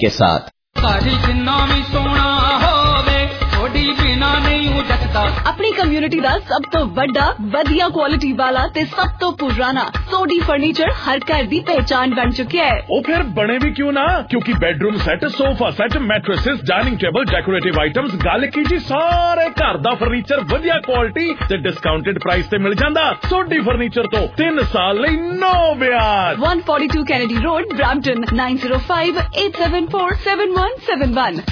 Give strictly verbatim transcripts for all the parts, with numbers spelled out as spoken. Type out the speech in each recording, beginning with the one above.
के साथ। अपनी कम्युनिटी का सब तो बड़ा वधिया क्वालिटी वाला ते सब तो पुराना सोडी फर्नीचर हर घर की पहचान बन चुका है। वो फिर बने भी क्यों ना, क्योंकि bedroom set, sofa set, mattresses, dining table, decorative items, गल की जी सारे घर दा फर्नीचर वधिया क्वालिटी ते डिस्काउंटेड प्राइस ते मिल जांदा। सोडी फर्नीचर तो तीन साल लई नो ब्याज। One forty two Kennedy road, Brampton, nine zero five eight seven four seven one seven one.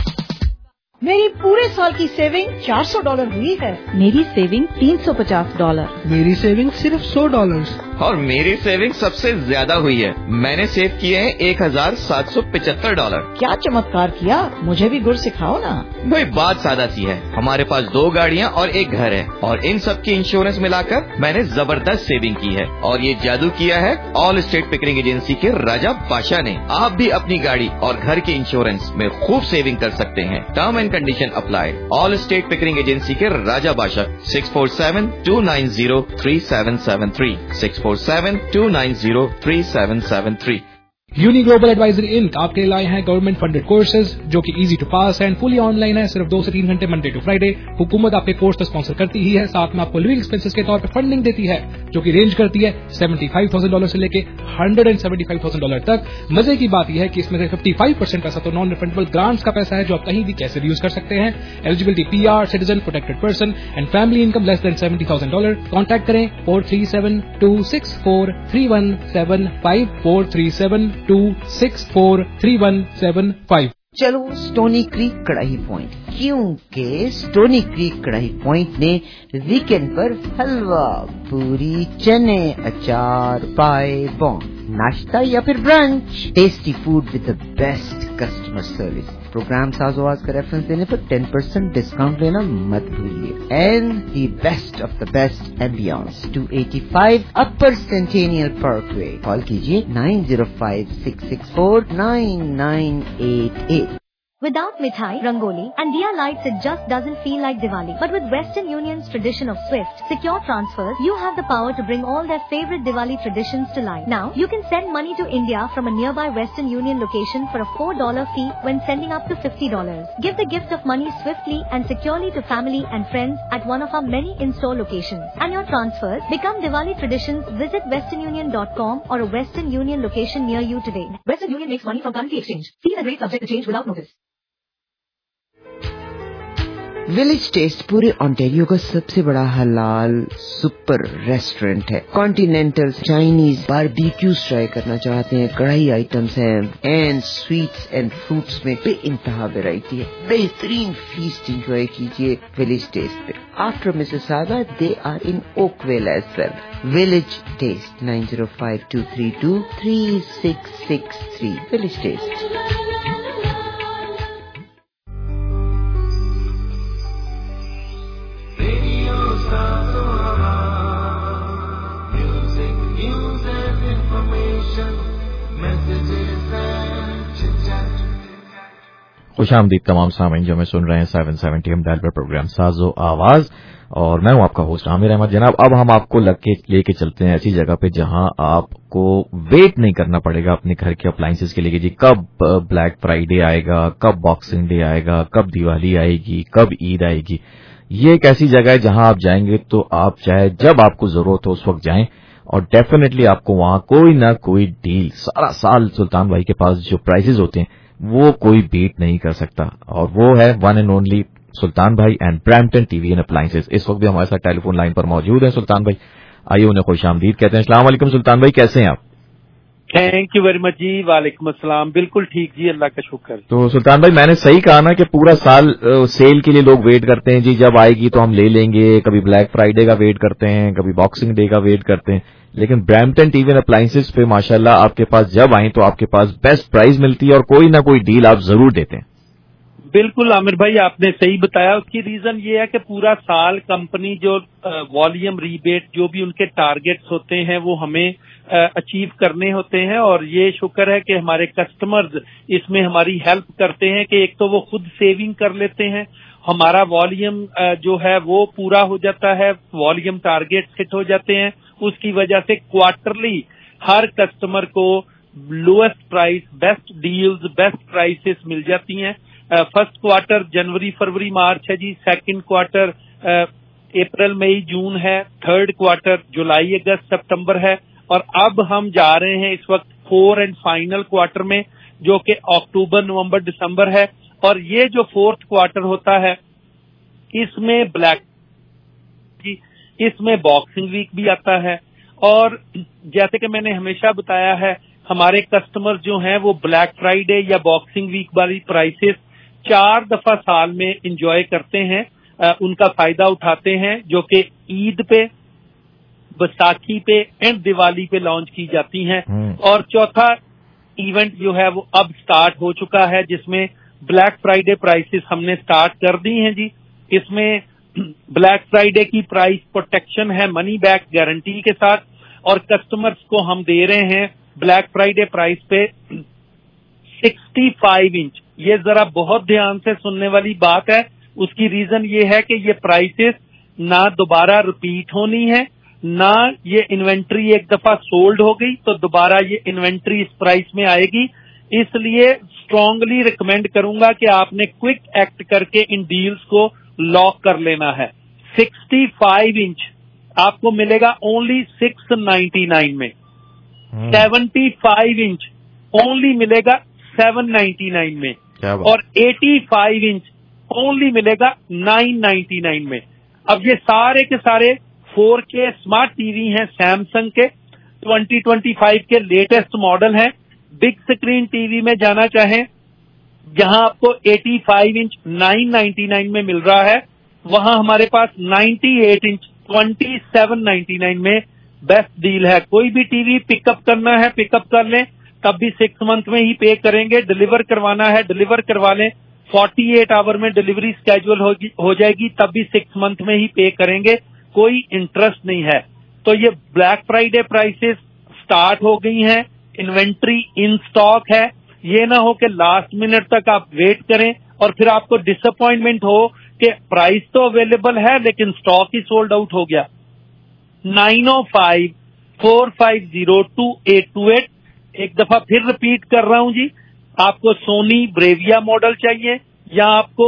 मेरी पूरे साल की सेविंग चार सौ डॉलर हुई है। मेरी सेविंग तीन सौ पचास डॉलर। मेरी सेविंग सिर्फ सौ डॉलर। और मेरी सेविंग सबसे ज्यादा हुई है, मैंने सेव किए हैं एक हजार सात सौ पचहत्तर डॉलर। क्या चमत्कार किया, मुझे भी गुर सिखाओ ना। भाई बात सादा सी है, हमारे पास दो गाड़ियाँ और एक घर है और इन सब की इंश्योरेंस मिलाकर मैंने जबरदस्त सेविंग की है। और ये जादू किया है ऑल स्टेट पिकरिंग एजेंसी के राजा बादशाह ने। आप भी अपनी गाड़ी और घर के इंश्योरेंस में खूब सेविंग कर सकते हैं। Term and condition apply. Allstate Pickering agency के Raja Badshah, six four seven two nine zero three seven seven three, six four seven two nine zero three seven seven three. Uni global advisory inc आपके लिए लाए हैं government funded courses जो कि easy to pass and fully online है। सिर्फ दो से तीन घंटे मंडे टू फ्राइडे। हुकूमत आपके कोर्स को स्पॉन्सर करती ही है, साथ में आपको लिविंग एक्सपेंसेस के तौर पे फंडिंग देती है जो कि रेंज करती है सेवेंटी फाइव थाउजेंड डॉलर से लेके hundred and seventy five thousand dollar तक। मजे की बात यह है कि इसमें से फिफ्टी फाइव परसेंट पैसा तो नॉन रिफंडेबल ग्रांट्स का पैसा है जो आप कहीं भी कैसे भी यूज कर सकते हैं। Eligibility P R, citizen, protected person and family income less than seventy thousand dollar. Contact करें four three seven two six four three one seven five, four three seven two six four three one seven five. चलो Stoney Creek Kadhai point, क्योंकि Stoney Creek Kadhai point ने weekend पर हलवा, पूरी, चने, अचार, पाए, बॉन, नाश्ता या फिर brunch, tasty food with the best customer service. Program साजोवाज का रेफरेंस देने पर टेन परसेंट डिस्काउंट लेना मत भूलिए। And the best of the best ambience, two eighty five upper Centennial Parkway. Call कीजिए nine zero five six six four nine nine eight eight. Without mithai, rangoli, and diya lights, it just doesn't feel like Diwali. But with Western Union's tradition of swift, secure transfers, you have the power to bring all their favorite Diwali traditions to life. Now, you can send money to India from a nearby Western Union location for a four dollar fee when sending up to fifty dollars. Give the gift of money swiftly and securely to family and friends at one of our many in-store locations. And your transfers become Diwali traditions. Visit western union dot com or a Western Union location near you today. Western Union makes money from currency exchange. Fees and rates subject to change without notice. Village taste पूरे Ontario का सबसे बड़ा हलाल super restaurant है। Continental, Chinese, barbecues try करना चाहते हैं, कढ़ाई आइटम्स हैं एंड स्वीट्स एंड फ्रूट्स में बेइंतहा वैरायटी है। बेहतरीन फीस्ट एंजॉय कीजिए विलेज टेस्ट पे। After Mississauga they are in Oakville as well. Village taste, nine zero five two three two three six six three. Village taste. खुशामदीद तमाम सामीन जो हमें सुन रहे हैं सेवन सेवेंटी एम डायल पर प्रोग्राम साजो आवाज, और मैं हूं आपका होस्ट आमिर अहमद। जनाब, अब हम आपको लगे लेके चलते हैं ऐसी जगह पे जहां आपको वेट नहीं करना पड़ेगा अपने घर के अप्लायंसेस के लिए कि जी कब ब्लैक फ्राइडे आएगा, कब बॉक्सिंग डे आएगा, कब दिवाली आएगी, कब ईद आएगी। ये एक ऐसी जगह है जहां आप जाएंगे तो आप चाहे जब आपको जरूरत हो उस वक्त जाएं और डेफिनेटली आपको वहां कोई ना कोई डील सारा साल सुल्तान भाई के पास जो प्राइसेस होते हैं वो कोई बीट नहीं कर सकता, और वो है वन एंड ओनली सुल्तान भाई and Brampton TV and appliances. इस वक्त भी हमारे साथ टेलीफोन लाइन पर मौजूद हैं सुल्तान भाई। आइए उन्हें खुशामदीद कहते हैं। अस्सलाम वालेकुम सुल्तान भाई, कैसे हैं आप? थैंक यू वेरी मच जी। वालेकुम अस्सलाम। बिल्कुल ठीक जी, अल्लाह का शुक्र। तो सुल्तान भाई, मैंने सही कहा ना कि पूरा साल सेल के लिए लोग वेट करते हैं जी, जब आएगी तो हम ले लेंगे। कभी ब्लैक फ्राइडे का वेट करते हैं, कभी बॉक्सिंग डे का वेट करते हैं, लेकिन ब्रैम्पटन टीवी एंड अप्लायंसेस पे माशाल्लाह आपके पास जब आए तो आपके पास बेस्ट प्राइस मिलती है और कोई ना कोई डील आप जरूर देते हैं। बिल्कुल आमिर भाई, आपने सही बताया। उसकी रीजन ये है कि पूरा साल कंपनी जो वॉल्यूम रीबेट जो भी उनके टारगेट्स होते हैं वो हमें अचीव करने होते हैं, और ये शुक्र है कि हमारे कस्टमर्स इसमें हमारी हेल्प करते हैं कि एक तो वो खुद सेविंग कर लेते हैं, हमारा वॉल्यूम जो है वो पूरा हो जाता है, वॉल्यूम टारगेट हिट हो जाते हैं। उसकी वजह से क्वार्टरली हर कस्टमर को lowest price, best deals, best prices मिल जाती हैं। फर्स्ट क्वार्टर जनवरी फरवरी मार्च है जी, सेकंड क्वार्टर अप्रैल मई जून है, थर्ड क्वार्टर जुलाई अगस्त सितंबर है, और अब हम जा रहे हैं इस वक्त फोर एंड फाइनल क्वार्टर में, जो कि अक्टूबर नवंबर दिसंबर है। और ये जो फोर्थ क्वार्टर होता है इसमें ब्लैक जी, इसमें बॉक्सिंग वीक भी आता है। और जैसे कि मैंने हमेशा बताया है, हमारे कस्टमर जो हैं वो ब्लैक फ्राइडे या बॉक्सिंग वीक वाली प्राइसेस चार दफा साल में एंजॉय करते हैं, आ, उनका फायदा उठाते हैं, जो कि ईद पे, बैसाखी पे एंड दिवाली पे लॉन्च की जाती हैं। और चौथा इवेंट जो है वो अब स्टार्ट हो चुका है, जिसमें ब्लैक फ्राइडे प्राइसेस हमने स्टार्ट कर दी हैं जी। इसमें ब्लैक फ्राइडे की प्राइस प्रोटेक्शन है मनी बैक गारंटी के साथ, और कस्टमर्स को हम दे रहे हैं ब्लैक फ्राइडे प्राइस पे पैंसठ इंच। ये जरा बहुत ध्यान से सुनने वाली बात है। उसकी रीजन ये है कि ये प्राइसेस ना दोबारा रिपीट होनी है, ना ये इन्वेंट्री एक दफा सोल्ड हो गई तो दोबारा ये इन्वेंट्री इस प्राइस में आएगी। इसलिए स्ट्रांगली रिकमेंड करूंगा कि आपने क्विक एक्ट करके इन डील्स को लॉक कर लेना है। पैंसठ इंच आपको मिलेगा ओनली सिक्स नाइन्टी नाइन में, पचहत्तर इंच ओनली मिलेगा सेवन नाइन्टी नाइन में, और पचासी इंच ओनली मिलेगा नाइन नाइन्टी नाइन में। अब ये सारे के सारे फोर के स्मार्ट टीवी हैं सैमसंग के, ट्वेंटी ट्वेंटी फाइव के लेटेस्ट मॉडल हैं। बिग स्क्रीन टीवी में जाना चाहें, जहां आपको पचासी इंच नाइन नाइन्टी नाइन में मिल रहा है, वहां हमारे पास अट्ठानवे इंच सत्ताईस नाइन्टी नाइन में बेस्ट डील है। कोई भी टीवी पिकअप करना है पिकअप कर लें, तब भी सिक्स मंथ में ही पे करेंगे। डिलीवर करवाना है डिलीवर करवा लें, अड़तालीस आवर में डिलीवरी स्केड्यूल हो जाएगी, तब भी सिक्स मंथ में ही पे करेंगे, कोई इंटरेस्ट नहीं है। तो ये ब्लैक फ्राइडे प्राइसेस स्टार्ट हो गई हैं, इन्वेंट्री इन स्टॉक है। ये ना हो कि लास्ट मिनट तक आप वेट करें और फिर आपको डिसअपॉइंटमेंट हो कि प्राइस तो अवेलेबल है लेकिन स्टॉक ही सोल्ड आउट हो गया। Nine O five four five zero two eight two eight एक दफा फिर रिपीट कर रहा हूं जी। आपको सोनी ब्रेविया मॉडल चाहिए, या आपको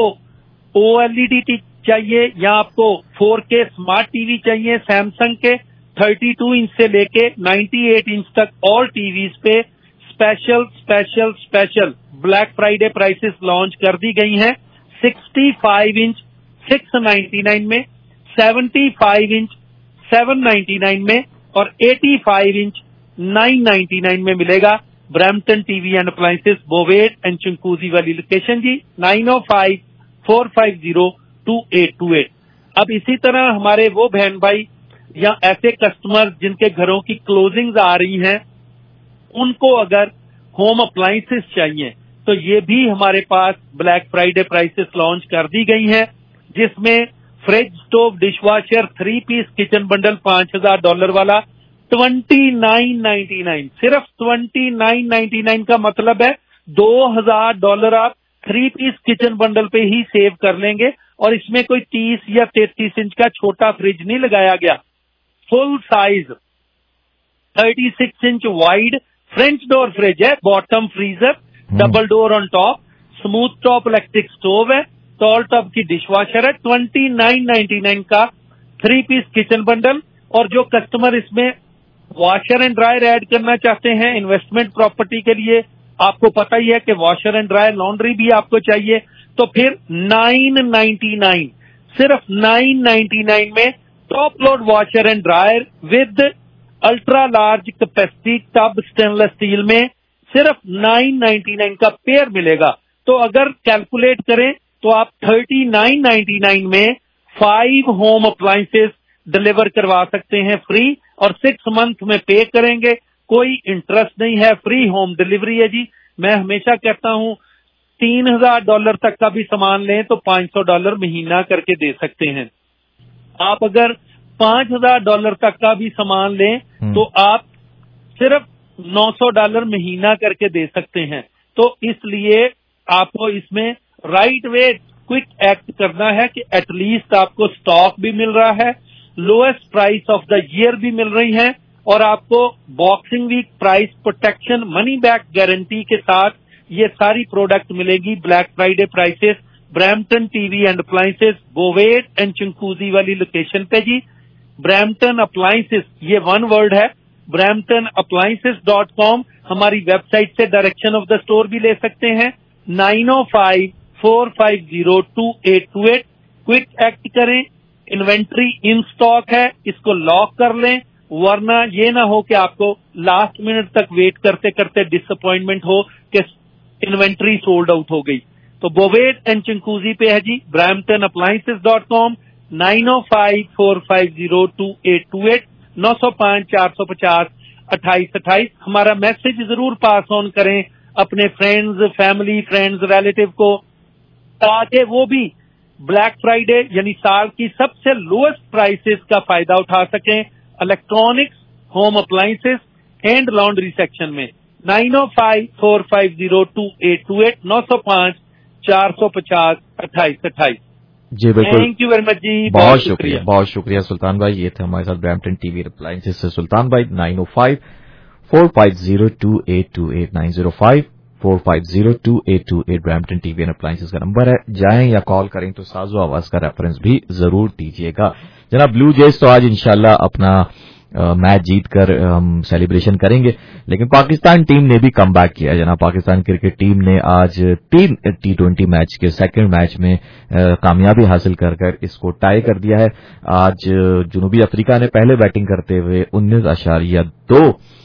ओएलईडी चाहिए, या आपको फोर के स्मार्ट टीवी चाहिए सैमसंग के थर्टी टू इंच से लेके अट्ठानवे इंच तक ऑल टीवीज पे special special special black Friday prices launch कर दी गई हैं। पैंसठ इंच सिक्स नाइन्टी नाइन में, पचहत्तर इंच सेवन नाइन्टी नाइन में, और पचासी इंच नाइन नाइन्टी नाइन में मिलेगा। Brampton TV and appliances, Bovaird and Chinguacousy वाली लोकेशन जी, nine O five four five zero two eight two eight. अब इसी तरह हमारे वो बहन भाई या ऐसे कस्टमर जिनके घरों की क्लोजिंग्स आ रही हैं, उनको अगर होम अप्लायंसेस चाहिए तो ये भी हमारे पास ब्लैक फ्राइडे प्राइसेस लॉन्च कर दी गई हैं, जिसमें fridge, stove, dishwasher, three piece kitchen bundle पांच हजार डॉलर वाला ट्वेंटी नाइन नाइन्टी नाइन, सिर्फ ट्वेंटी नाइन नाइन्टी नाइन का मतलब है दो हजार डॉलर आप थ्री पीस किचन बंडल पे ही सेव कर लेंगे। और इसमें कोई तीस या तैतीस इंच का छोटा फ्रिज नहीं लगाया गया, full size thirty six inch wide French door fridge है, bottom freezer, double door on top, smooth top electric stove है, टॉल टॉप की डिशवॉशर है। ट्वेंटी नाइन नाइन्टी नाइन का थ्री पीस किचन बंडल। और जो कस्टमर इसमें washer and dryer add करना चाहते हैं इन्वेस्टमेंट प्रॉपर्टी के लिए, आपको पता ही है कि वॉशर एंड ड्रायर लॉन्ड्री भी आपको चाहिए, तो फिर नाइन नाइन्टी नाइन, सिर्फ नाइन नाइन्टी नाइन में top load washer and dryer with ultra large capacity tub stainless steel में सिर्फ नाइन नाइन्टी नाइन का पेयर मिलेगा। तो अगर कैलकुलेट करें तो आप थर्टी नाइन नाइन्टी नाइन में फाइव होम अप्लायंसेस डिलीवर करवा सकते हैं फ्री, और सिक्स मंथ में पे करेंगे, कोई इंटरेस्ट नहीं है, फ्री होम डिलीवरी है जी। मैं हमेशा कहता हूं तीन हजार डॉलर तक का भी सामान लें तो पांच सौ डॉलर महीना करके दे सकते हैं। आप अगर पांच हजार डॉलर तक का भी सामान लें तो आप सिर्फ नौ सौ डॉलर महीना करके दे सकते हैं। तो इसलिए आपको इसमें राइट वे क्विक एक्ट करना है कि एटलीस्ट आपको स्टॉक भी मिल रहा है, lowest price of the year भी मिल रही है, اور آپ کو boxing week price protection money back guarantee کے ساتھ یہ ساری پروڈکٹ ملے گی black Friday prices Brampton T V and appliances بوویٹ and چنکوزی والی لوکیشن پہ جی. برامپٹن اپلائنسز یہ ون ورڈ ہے, برامپٹن اپلائنسز ڈاٹ کام. ہماری ویب سائٹ سے ڈائریکشن آف دا اسٹور بھی لے سکتے ہیں. نائن او five four five zero two eight two eight. Quick act کریں, انوینٹری ان اسٹاک ہے, اس کو لاک کر لیں, ورنہ یہ نہ ہو کہ آپ کو لاسٹ منٹ تک ویٹ کرتے کرتے ڈس اپوائنٹمنٹ ہو کہ انوینٹری سولڈ آؤٹ ہو گئی. تو بوویٹ اینڈ چنکوزی پہ ہے جی Brampton appliances dot com. Nine او five four five zero two eight two eight. نو سو پانچ چار سو پچاس اٹھائیس اٹھائیس. ہمارا میسج ضرور پاس آن کریں اپنے فرینڈز, فیملی, فرینڈز, ریلیٹو کو, تاکہ وہ بھی بلیک فرائیڈے یعنی سال کی سب سے لوئسٹ پرائسز کا فائدہ اٹھا سکیں electronics, home appliances and laundry section میں. نائن او five four five zero two eight two eight. نو سو پانچ چار سو پچاس اٹھائیس اٹھائیس. جی بالکل, تھینک یو ویری مچ جی, بہت شکریہ بہت شکریہ سلطان بھائی. یہ تھے ہمارے ساتھ برامپٹن ٹی وی اپلائنسز سے سلطان بھائی. Nine O five four five zero two eight two eight. Nine zero five four five zero two eight two eight Brampton T V and appliances کا نمبر ہے. جائیں یا کال کریں تو ساز و آواز کا ریفرنس بھی ضرور دیجیے گا. جناب بلو جیز تو آج انشاءاللہ اپنا میچ جیت کر ہم سیلیبریشن کریں گے, لیکن پاکستان ٹیم نے بھی کم بیک کیا. جناب پاکستان کرکٹ ٹیم نے آج تین ٹی ٹوینٹی میچ کے سیکنڈ میچ میں کامیابی حاصل کر کر اس کو ٹائی کر دیا ہے. آج جنوبی افریقہ نے پہلے بیٹنگ کرتے ہوئے انیس اشاریہ دو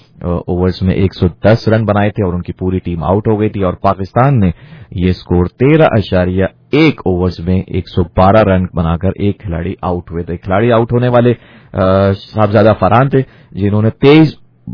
اوورز میں ایک سو دس رن بنائے تھے اور ان کی پوری ٹیم آؤٹ ہو گئی تھی, اور پاکستان نے یہ سکور تیرہ اشاریہ ایک اوورز میں ایک سو بارہ رن بنا کر ایک کھلاڑی آؤٹ ہوئے تھے. کھلاڑی آؤٹ ہونے والے صاحبزادہ فرحان تھے جنہوں نے تیز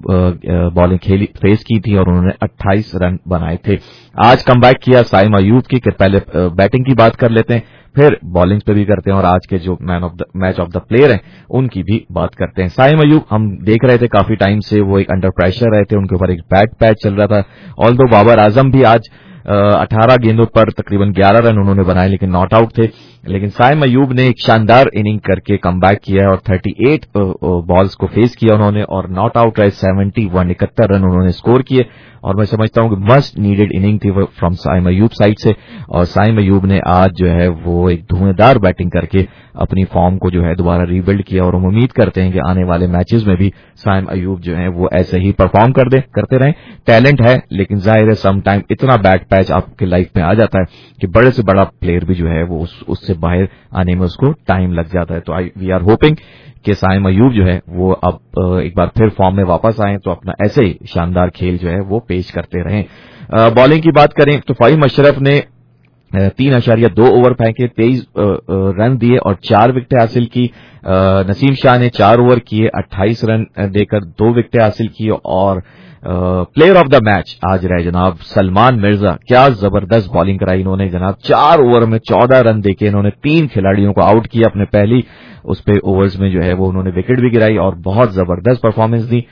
بالنگ کھیلی فیس کی تھی اور انہوں نے اٹھائیس رن بنائے تھے. آج کم بیک کیا سائم ایوب کی. پہلے بیٹنگ کی بات کر لیتے ہیں, پھر بالنگ پہ بھی کرتے ہیں, اور آج کے جو man of the match of the player ہیں ان کی بھی بات کرتے ہیں. سائم ایوب ہم دیکھ رہے تھے کافی ٹائم سے وہ ایک انڈر پریشر رہے تھے, ان کے اوپر ایک بیڈ پیچ چل رہا تھا. آلدو بابر اعظم بھی آج اٹھارہ گیندوں پر تقریباً گیارہ رن انہوں نے بنائے لیکن ناٹ آؤٹ تھے, لیکن سائم ایوب نے ایک شاندار اننگ کر کے کم بیک کیا اور تھرٹی ایٹ بالز کو فیس کیا انہوں نے, اور ناٹ آؤٹ رہے سیونٹی ون اکہتر رن انہوں نے اسکور کیے, اور میں سمجھتا ہوں کہ مسٹ نیڈیڈ اننگ تھی فرام سائم ایوب سائڈ سے. اور سائم ایوب نے آج جو ہے وہ ایک دھویں دار بیٹنگ کر کے اپنی فارم کو جو ہے دوبارہ ری بلڈ کیا, اور ہم امید کرتے ہیں کہ آنے والے میچز میں بھی سائم ایوب جو ہے وہ ایسے ہی پرفارم کر دے کرتے رہیں. ٹیلنٹ ہے لیکن ظاہر ہے سم ٹائم اتنا بیڈ پیچ آپ کے لائف میں آ جاتا ہے کہ بڑے سے بڑا پلیئر بھی جو ہے وہ اس, اس سے باہر آنے میں اس کو ٹائم لگ جاتا ہے. تو وی آر ہوپنگ کہ سائم ایوب جو ہے وہ اب ایک بار پھر فارم میں واپس آئیں تو اپنا ایسے ہی شاندار کھیل جو ہے وہ پیش کرتے رہیں. بالنگ کی بات کریں تو فہیم اشرف نے تین اشاریہ دو اوور پھینکے, تیئیس رن دیے اور چار وکٹیں حاصل کی. نسیم شاہ نے چار اوور کیے, اٹھائیس رن دے کر دو وکٹیں حاصل کی, اور پلیئر آف دا میچ آج رہے جناب سلمان مرزا. کیا زبردست بالنگ کرائی انہوں نے جناب, چار اوور میں چودہ رن دے کے انہوں نے تین کھلاڑیوں کو آؤٹ کیا اپنے پہلی اس پہ اوورز میں جو ہے وہ انہوں نے وکٹ بھی گرائی اور بہت زبردست پرفارمنس دی.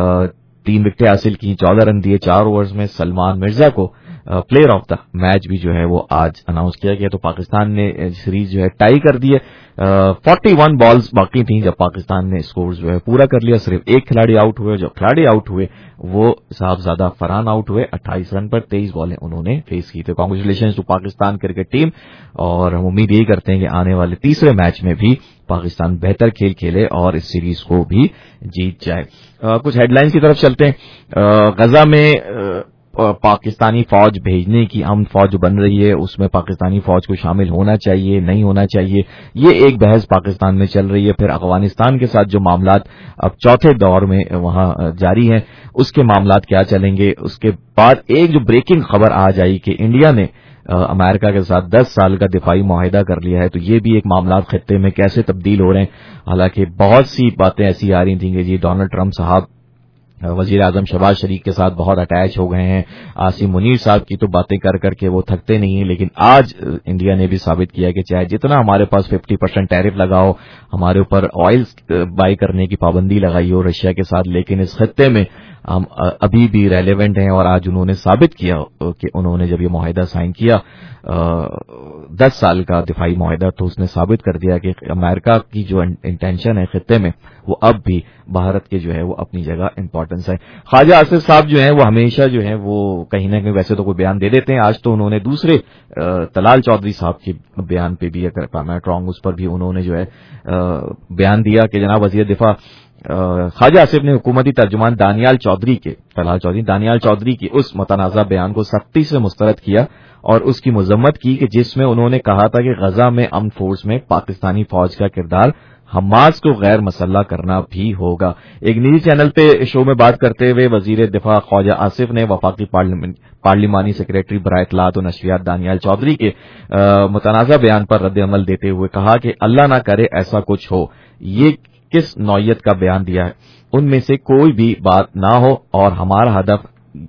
تین وکٹیں حاصل کی, چودہ رن دیے چار اوورز میں. سلمان مرزا کو پلیئر آف دا میچ بھی جو ہے وہ آج اناؤنس کیا گیا. تو پاکستان نے سیریز جو ہے ٹائی کر دی ہے. فورٹی ون بالز باقی تھیں جب پاکستان نے اسکور جو ہے پورا کر لیا. صرف ایک کھلاڑی آؤٹ ہوئے, جو کھلاڑی آؤٹ ہوئے وہ صاحبزادہ فرحان آؤٹ ہوئے. اٹھائیس رن پر تیئیس بالیں انہوں نے فیس کی. تو congratulation to Pakistan cricket team, اور ہم امید یہی کرتے ہیں کہ آنے والے تیسرے میچ میں بھی پاکستان بہتر کھیل کھیلے اور اس سیریز کو بھی جیت جائے. کچھ ہیڈ لائنز کی طرف چلتے ہیں. غزہ میں پاکستانی فوج بھیجنے کی ہم فوج جو بن رہی ہے اس میں پاکستانی فوج کو شامل ہونا چاہیے نہیں ہونا چاہیے, یہ ایک بحث پاکستان میں چل رہی ہے. پھر افغانستان کے ساتھ جو معاملات اب چوتھے دور میں وہاں جاری ہیں اس کے معاملات کیا چلیں گے. اس کے بعد ایک جو بریکنگ خبر آج آئی کہ انڈیا نے امریکہ کے ساتھ دس سال کا دفاعی معاہدہ کر لیا ہے. تو یہ بھی ایک معاملات خطے میں کیسے تبدیل ہو رہے ہیں. حالانکہ بہت سی باتیں ایسی آ رہی تھیں کہ جی ڈونلڈ ٹرمپ صاحب وزیر اعظم شہباز شریف کے ساتھ بہت اٹیچ ہو گئے ہیں. عاصم منیر صاحب کی تو باتیں کر کر کے وہ تھکتے نہیں ہیں, لیکن آج انڈیا نے بھی ثابت کیا کہ چاہے جتنا ہمارے پاس ففٹی پرسینٹ ٹیرف لگا ہو, ہمارے اوپر آئل بائی کرنے کی پابندی لگائی ہو رشیا کے ساتھ, لیکن اس خطے میں ہم ابھی بھی ریلیونٹ ہیں. اور آج انہوں نے ثابت کیا کہ انہوں نے جب یہ معاہدہ سائن کیا दस साल का दिफाई मुआहदा, तो उसने साबित कर दिया कि अमेरिका की जो इंटेंशन है खित्ते में वो अब भी भारत के जो है वो अपनी जगह इंपॉर्टेंस है। ख्वाजा आसिफ साहब जो हैं वो हमेशा जो है वो कहीं ना कहीं वैसे तो कोई बयान दे देते हैं, आज तो उन्होंने दूसरे तलाल चौधरी साहब के बयान पे भी, अगर मैं रॉन्ग उस पर भी उन्होंने जो है बयान दिया कि जनाब वज़ीर दिफा ख्वाजा आसिफ ने हुकूमती तर्जुमान दानियाल चौधरी के तलाल चौधरी दानियाल चौधरी के उस मुतनाज़ा बयान को सख्ती से मुस्तरद किया और उसकी मजम्मत की कि जिसमें उन्होंने कहा था कि गजा में अमन फोर्स में पाकिस्तानी फौज का किरदार हमास को गैर मसल्ला करना भी होगा। एक निजी चैनल पे शो में बात करते हुए वजीर दिफा ख्वाजा आसिफ ने वफाकी पार्लिमानी सेक्रेटरी बराए इत्तलात और नशरियात दानियाल चौधरी के मुतनाज़ा बयान पर रद्द अमल देते हुए कहा कि अल्लाह न करे ऐसा कुछ हो, ये किस नौयत का बयान दिया है, उनमें से कोई भी बात ना हो और हमारा हदफ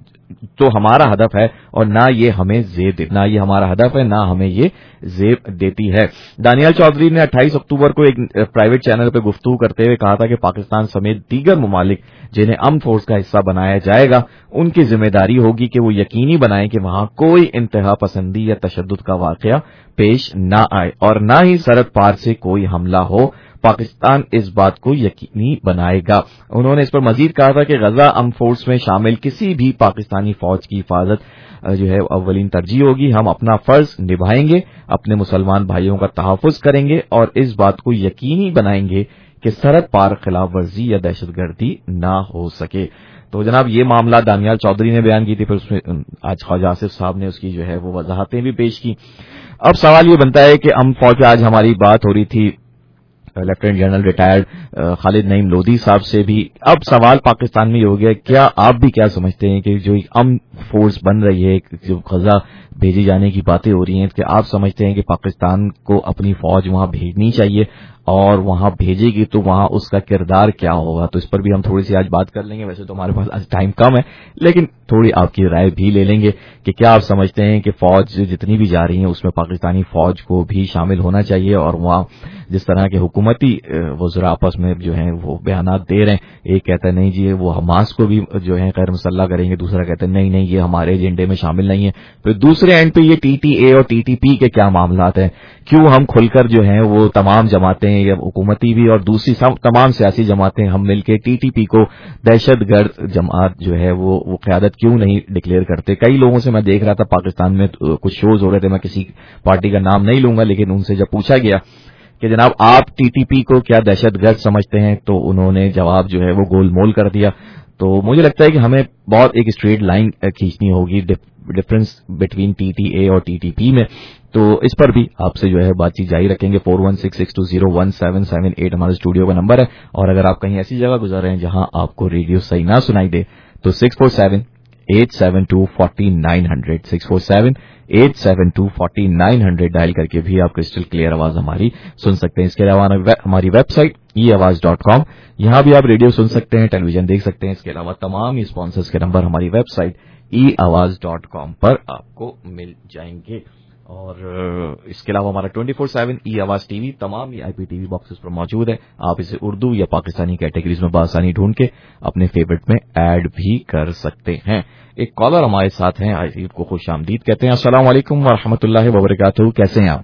तो हमारा हदफ है और ना ये हमें जेब दे ना ये हमारा हदफ है ना हमें ये जेब देती है। दानियाल चौधरी ने अट्ठाईस अक्टूबर को एक प्राइवेट चैनल पर गुफ्तगू करते हुए कहा था कि पाकिस्तान समेत दीगर ममालिक जिन्हें अमन फोर्स का हिस्सा बनाया जाएगा उनकी जिम्मेदारी होगी कि वो यकीनी बनाएं कि वहां कोई इंतहा पसंदी या तशद्दुद का वाकया पेश न आए और न ही सरहद पार से कोई हमला हो। पाकिस्तान इस बात को यकीनी बनाएगा। उन्होंने इस पर मजीद कहा था कि गजा अमन फोर्स में शामिल किसी भी पाकिस्तानी फौज की हिफाजत जो है अव्वलीन तरजीह होगी। हम अपना फर्ज निभाएंगे, अपने मुसलमान भाइयों का तहफ़्फ़ुज़ करेंगे और इस बात को यकीनी बनाएंगे कि सरहद पार खिलाफ वर्जी या दहशतगर्दी ना हो सके। तो जनाब ये मामला दानियाल चौधरी ने बयान की थी, फिर उसमें आज ख्वाजा आसिफ साहब ने उसकी जो है वो वजाहतें भी पेश की। अब सवाल ये बनता है कि अमन फौज, आज हमारी बात हो रही थी lieutenant general retired Khalid Naeem Lodhi साहब से भी, अब सवाल पाकिस्तान में हो गया, क्या आप भी क्या समझते हैं कि जो अमन फोर्स बन रही है, जो गजा भेजे जाने की बातें हो रही हैं, क्या आप समझते हैं कि पाकिस्तान को अपनी फौज वहां भेजनी चाहिए और वहां भेजेगी तो वहां उसका किरदार क्या होगा? तो इस पर भी हम थोड़ी सी आज बात कर लेंगे। वैसे तो हमारे पास आज टाइम कम है, लेकिन थोड़ी आपकी राय भी ले लेंगे कि क्या आप समझते हैं कि फौज जितनी भी जा रही है उसमें पाकिस्तानी फौज को भी शामिल होना चाहिए और वहां जिस तरह के हुकूमती वज़रा आपस में जो है वो बयानात दे रहे हैं, एक कहता है नहीं जी वो हमास को भी जो है गैर मुसल्ला करेंगे, दूसरा कहता है नहीं नहीं ये हमारे एजेंडे में शामिल नहीं है। फिर दूसरे एंड पे ये टीटीए और टीटीपी के क्या मामलात हैं, क्यों हम खुलकर जो है वो तमाम जमातें या हुकूमती भी और दूसरी तमाम सियासी जमातें हम मिलकर टीटीपी को दहशतगर्द जमात जो है वो वो क़यादत क्यों नहीं डिक्लेयर करते? कई लोगों से मैं देख रहा था पाकिस्तान में कुछ शोज हो रहे थे, मैं किसी पार्टी का नाम नहीं लूंगा, लेकिन उनसे जब पूछा गया कि जनाब आप टीटीपी को क्या दहशतगर्द समझते हैं, तो उन्होंने जवाब जो है वो गोलमोल कर दिया। तो मुझे लगता है कि हमें बहुत एक स्ट्रेट लाइन खींचनी होगी डिफरेंस बिटवीन टीटीए और टीटीपी में। तो इस पर भी आपसे जो है बातचीत जारी रखेंगे। Four one six six two zero one seven seven eight हमारे स्टूडियो का नंबर है, और अगर आप कहीं ऐसी जगह गुजर रहे हैं जहां आपको रेडियो सही ना सुनाई दे तो six four seven eight seven two forty nine hundred six four seven eight seven two forty nine hundred dial करके भी आप क्रिस्टल क्लियर आवाज हमारी सुन सकते हैं। इसके अलावा हमारी वेबसाइट ई आवाज डॉट कॉम, यहाँ भी आप रेडियो सुन सकते हैं, टेलीविजन देख सकते हैं। इसके अलावा तमाम स्पॉन्सर्स के नंबर हमारी वेबसाइट ई आवाज डॉट कॉम पर आपको मिल जाएंगे। और इसके अलावा हमारा ट्वेंटी फोर सेवन ई आवाज टीवी तमाम आईपी टीवी बॉक्सेस पर मौजूद है। आप इसे उर्दू या पाकिस्तानी कैटेगरीज में बासानी ढूंढ के अपने फेवरेट में ऐड भी कर सकते हैं। एक कॉलर हमारे साथ हैं, आईसीफ को खुश आमदीद कहते हैं। अस्सलाम वालेकुम व रहमतुल्लाहि व बरकातहू, कैसे हैं आप?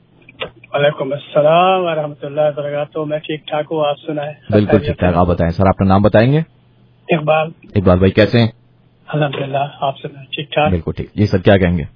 वालेकुम अस्सलाम व रहमतुल्लाहि व बरकातहू, मैं ठीक ठाक हूँ, आप सुनाएं? बिल्कुल ठीक ठाक, आप बताएं सर, अपना नाम बताएंगे? इकबाल। इकबाल भाई कैसे हैं? अल्हम्दुलिल्लाह, आप सुनाएं? ठीक ठाक, बिल्कुल ठीक। जी सर, क्या कहेंगे?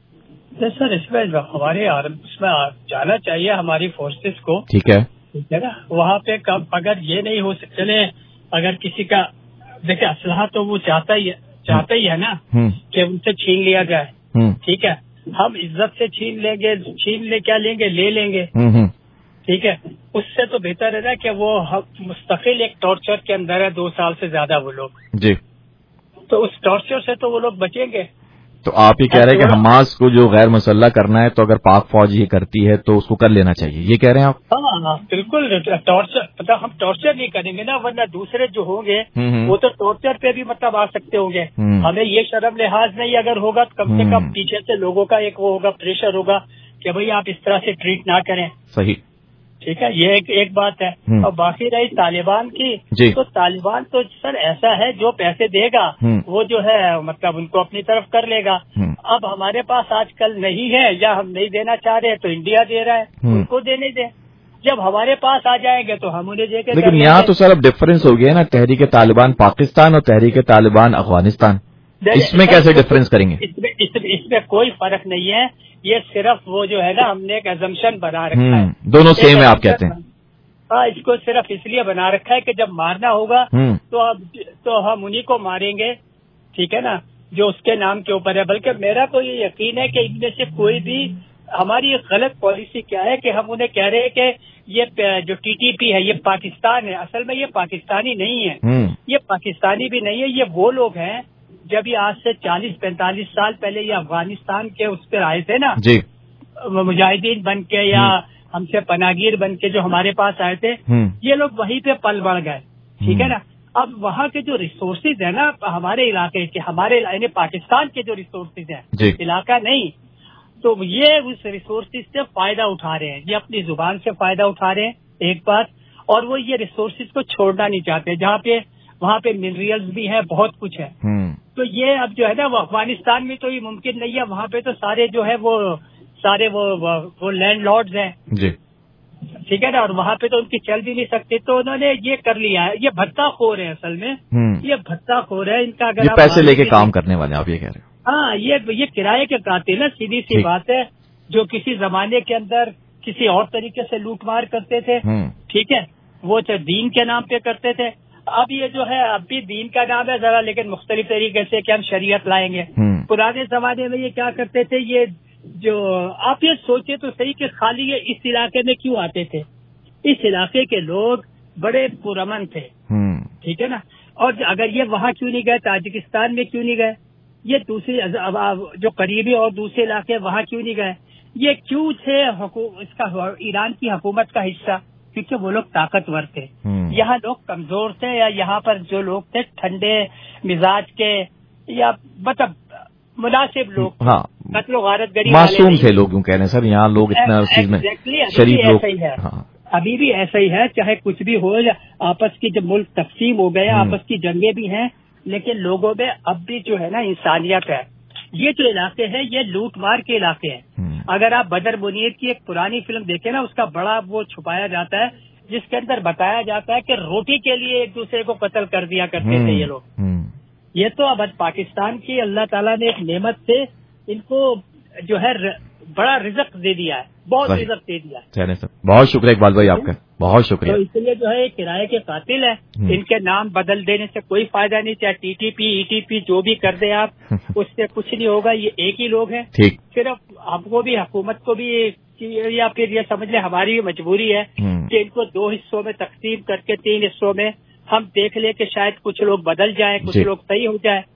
सर इसमें हमारे इसमें जाना चाहिए हमारी फोर्सेस को, ठीक है ठीक है ना। वहाँ पे कब अगर ये नहीं हो सकते, चले अगर किसी का देखिए असलहा तो वो चाहता ही है चाहता ही है ना कि उनसे छीन लिया जाए, ठीक है। हम इज्जत से छीन लेंगे, छीन ले क्या लेंगे, ले लेंगे, ठीक है। उससे तो बेहतर है ना कि वो मुस्तकिल एक टॉर्चर के अंदर है दो साल से ज्यादा वो लोग जी, तो उस टॉर्चर से तो वो लोग बचेंगे। तो आप ये कह रहे हैं कि हमास को जो गैर मुसल्ला करना है तो अगर पाक फौज ये करती है तो उसको कर लेना चाहिए, ये कह रहे हैं आप? हाँ हाँ बिल्कुल, टॉर्चर मतलब हम टॉर्चर नहीं करेंगे ना, वरना दूसरे जो होंगे वो तो टॉर्चर पे भी मतलब आ सकते होंगे। हमें ये शर्म लिहाज नहीं अगर होगा तो कम से कम पीछे से लोगों का एक वो होगा, प्रेशर होगा कि भाई आप इस तरह से ट्रीट ना करें। सही, ٹھیک ہے, یہ ایک ایک بات ہے. اور باقی رہی طالبان کی, تو طالبان تو سر ایسا ہے جو پیسے دے گا وہ جو ہے مطلب ان کو اپنی طرف کر لے گا. اب ہمارے پاس آج کل نہیں ہے یا ہم نہیں دینا چاہ رہے تو انڈیا دے رہا ہے, ان کو دینے دیں. جب ہمارے پاس آ جائیں گے تو ہم انہیں دے کے. لیکن یہاں تو سر اب ڈفرینس ہو گیا نا, تحریک طالبان پاکستان اور تحریک طالبان افغانستان, اس میں کیسے ڈفرینس کریں گے؟ اس میں اس میں کوئی فرق نہیں ہے, یہ صرف وہ جو ہے نا ہم نے ایک ایزمپشن بنا رکھا ہے. دونوں سیم ہے آپ کہتے ہیں؟ ہاں, اس کو صرف اس لیے بنا رکھا ہے کہ جب مارنا ہوگا تو اب تو ہم انہیں کو ماریں گے, ٹھیک ہے نا, جو اس کے نام کے اوپر ہے. بلکہ میرا تو یہ یقین ہے کہ ان میں سے کوئی بھی, ہماری ایک غلط پالیسی کیا ہے کہ ہم انہیں کہہ رہے ہیں کہ یہ جو ٹی ٹی پی ہے یہ پاکستان ہے. اصل میں یہ پاکستانی نہیں ہے, یہ پاکستانی بھی نہیں ہے. یہ وہ لوگ ہیں جب یہ آج سے چالیس پینتالیس سال پہلے یہ افغانستان کے اس پہ آئے تھے نا جی, مجاہدین بن کے یا ہم سے پناگیر بن کے جو ہمارے پاس آئے تھے, یہ لوگ وہیں پہ پل بڑھ گئے, ٹھیک ہے نا. اب وہاں کے جو ریسورسز ہیں نا ہمارے علاقے کے, ہمارے یعنی پاکستان کے جو ریسورسز ہیں, علاقہ نہیں, تو یہ اس ریسورسز سے فائدہ اٹھا رہے ہیں. یہ اپنی زبان سے فائدہ اٹھا رہے ہیں ایک بات, اور وہ یہ ریسورسز کو چھوڑنا نہیں چاہتے. جہاں پہ وہاں پہ منرلز بھی ہیں, بہت کچھ ہے. تو یہ اب جو ہے نا وہ افغانستان میں تو یہ ممکن نہیں ہے, وہاں پہ تو سارے جو ہے وہ سارے وہ وہ لینڈ لارڈز ہیں جی, ٹھیک ہے نا, اور وہاں پہ تو ان کی چل بھی نہیں سکتی. تو انہوں نے یہ کر لیا ہے, یہ بھتہ خور ہے اصل میں, یہ بھتہ خور ہے ان کا. اگر پیسے لے کے کام کرنے والے آپ یہ کہہ رہے ہیں؟ ہاں, یہ یہ کرائے کے قاتل ہے, سیدھی سی بات ہے, جو کسی زمانے کے اندر کسی اور طریقے سے لوٹ مار کرتے تھے, ٹھیک ہے, وہ چاہے دین کے نام پہ کرتے تھے. اب یہ جو ہے اب بھی دین کا نام ہے ذرا, لیکن مختلف طریقے سے کہ ہم شریعت لائیں گے. پرانے زمانے میں یہ کیا کرتے تھے, یہ جو آپ یہ سوچے تو صحیح کہ خالی یہ اس علاقے میں کیوں آتے تھے. اس علاقے کے لوگ بڑے پرامن تھے, ٹھیک ہے نا, اور اگر یہ وہاں کیوں نہیں گئے, تاجکستان میں کیوں نہیں گئے, یہ دوسرے جو قریبی اور دوسرے علاقے وہاں کیوں نہیں گئے, یہ کیوں تھے اس کا ایران کی حکومت کا حصہ, کیونکہ وہ لوگ طاقتور تھے. یہاں لوگ کمزور تھے, یا یہاں پر جو لوگ تھے ٹھنڈے مزاج کے یا مطلب مناسب لوگ, ہاں, قتل و غارت گری معصوم تھے لوگ, یوں کہہ رہے ہیں سر. یہاں لوگ اتنا اس چیز میں شریف لوگ, ایسا ہی ہے, ابھی بھی ایسا ہی ہے, چاہے کچھ بھی ہو. آپس کی جب ملک تقسیم ہو گئے, آپس کی جنگیں بھی ہیں, لیکن لوگوں میں اب بھی جو ہے نا انسانیت ہے. یہ جو علاقے ہیں یہ لوٹ مار کے علاقے ہیں. اگر آپ بدر منیر کی ایک پرانی فلم دیکھیں نا, اس کا بڑا وہ چھپایا جاتا ہے جس کے اندر بتایا جاتا ہے کہ روٹی کے لیے ایک دوسرے کو قتل کر دیا کرتے تھے یہ لوگ. یہ تو اب پاکستان کی اللہ تعالیٰ نے ایک نعمت سے ان کو جو ہے بڑا رزق دے دیا ہے, بہت رزق دے دیا ہے. بہت شکریہ اقبال بھائی آپ کا, بہت شکریہ. تو اس لیے جو ہے کرائے کے قاتل ہے, ان کے نام بدل دینے سے کوئی فائدہ نہیں, چاہے T T P E T P جو بھی کر دیں آپ, اس سے کچھ نہیں ہوگا. یہ ایک ہی لوگ ہیں, صرف ہم کو بھی حکومت کو بھی یا پھر یہ سمجھ لیں ہماری بھی مجبوری ہے کہ ان کو دو حصوں میں تقسیم کر کے تین حصوں میں ہم دیکھ لیں کہ شاید کچھ لوگ بدل جائیں, کچھ لوگ صحیح ہو جائیں,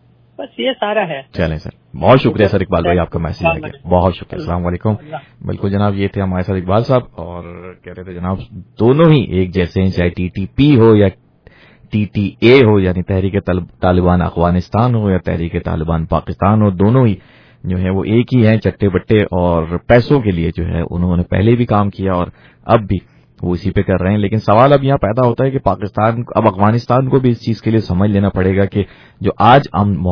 بس یہ سارا ہے. چلیں سر, بہت شکریہ سر اقبال بھائی, آپ کا میسج آ گیا, بہت شکریہ. السلام علیکم. بالکل جناب, یہ تھے ہمارے ساتھ اقبال صاحب, اور کہہ رہے تھے جناب دونوں ہی ایک جیسے ہیں, چاہے ٹی ٹی پی ہو یا ٹی ٹی اے ہو, یعنی تحریک طالبان افغانستان ہو یا تحریک طالبان پاکستان ہو, دونوں ہی جو ہے وہ ایک ہی ہیں, چٹے بٹے, اور پیسوں کے لیے جو ہے انہوں نے پہلے بھی کام کیا اور اب بھی وہ اسی پہ کر رہے ہیں. لیکن سوال اب یہاں پیدا ہوتا ہے کہ پاکستان, اب افغانستان کو بھی اس چیز کے لیے سمجھ لینا پڑے گا کہ جو آج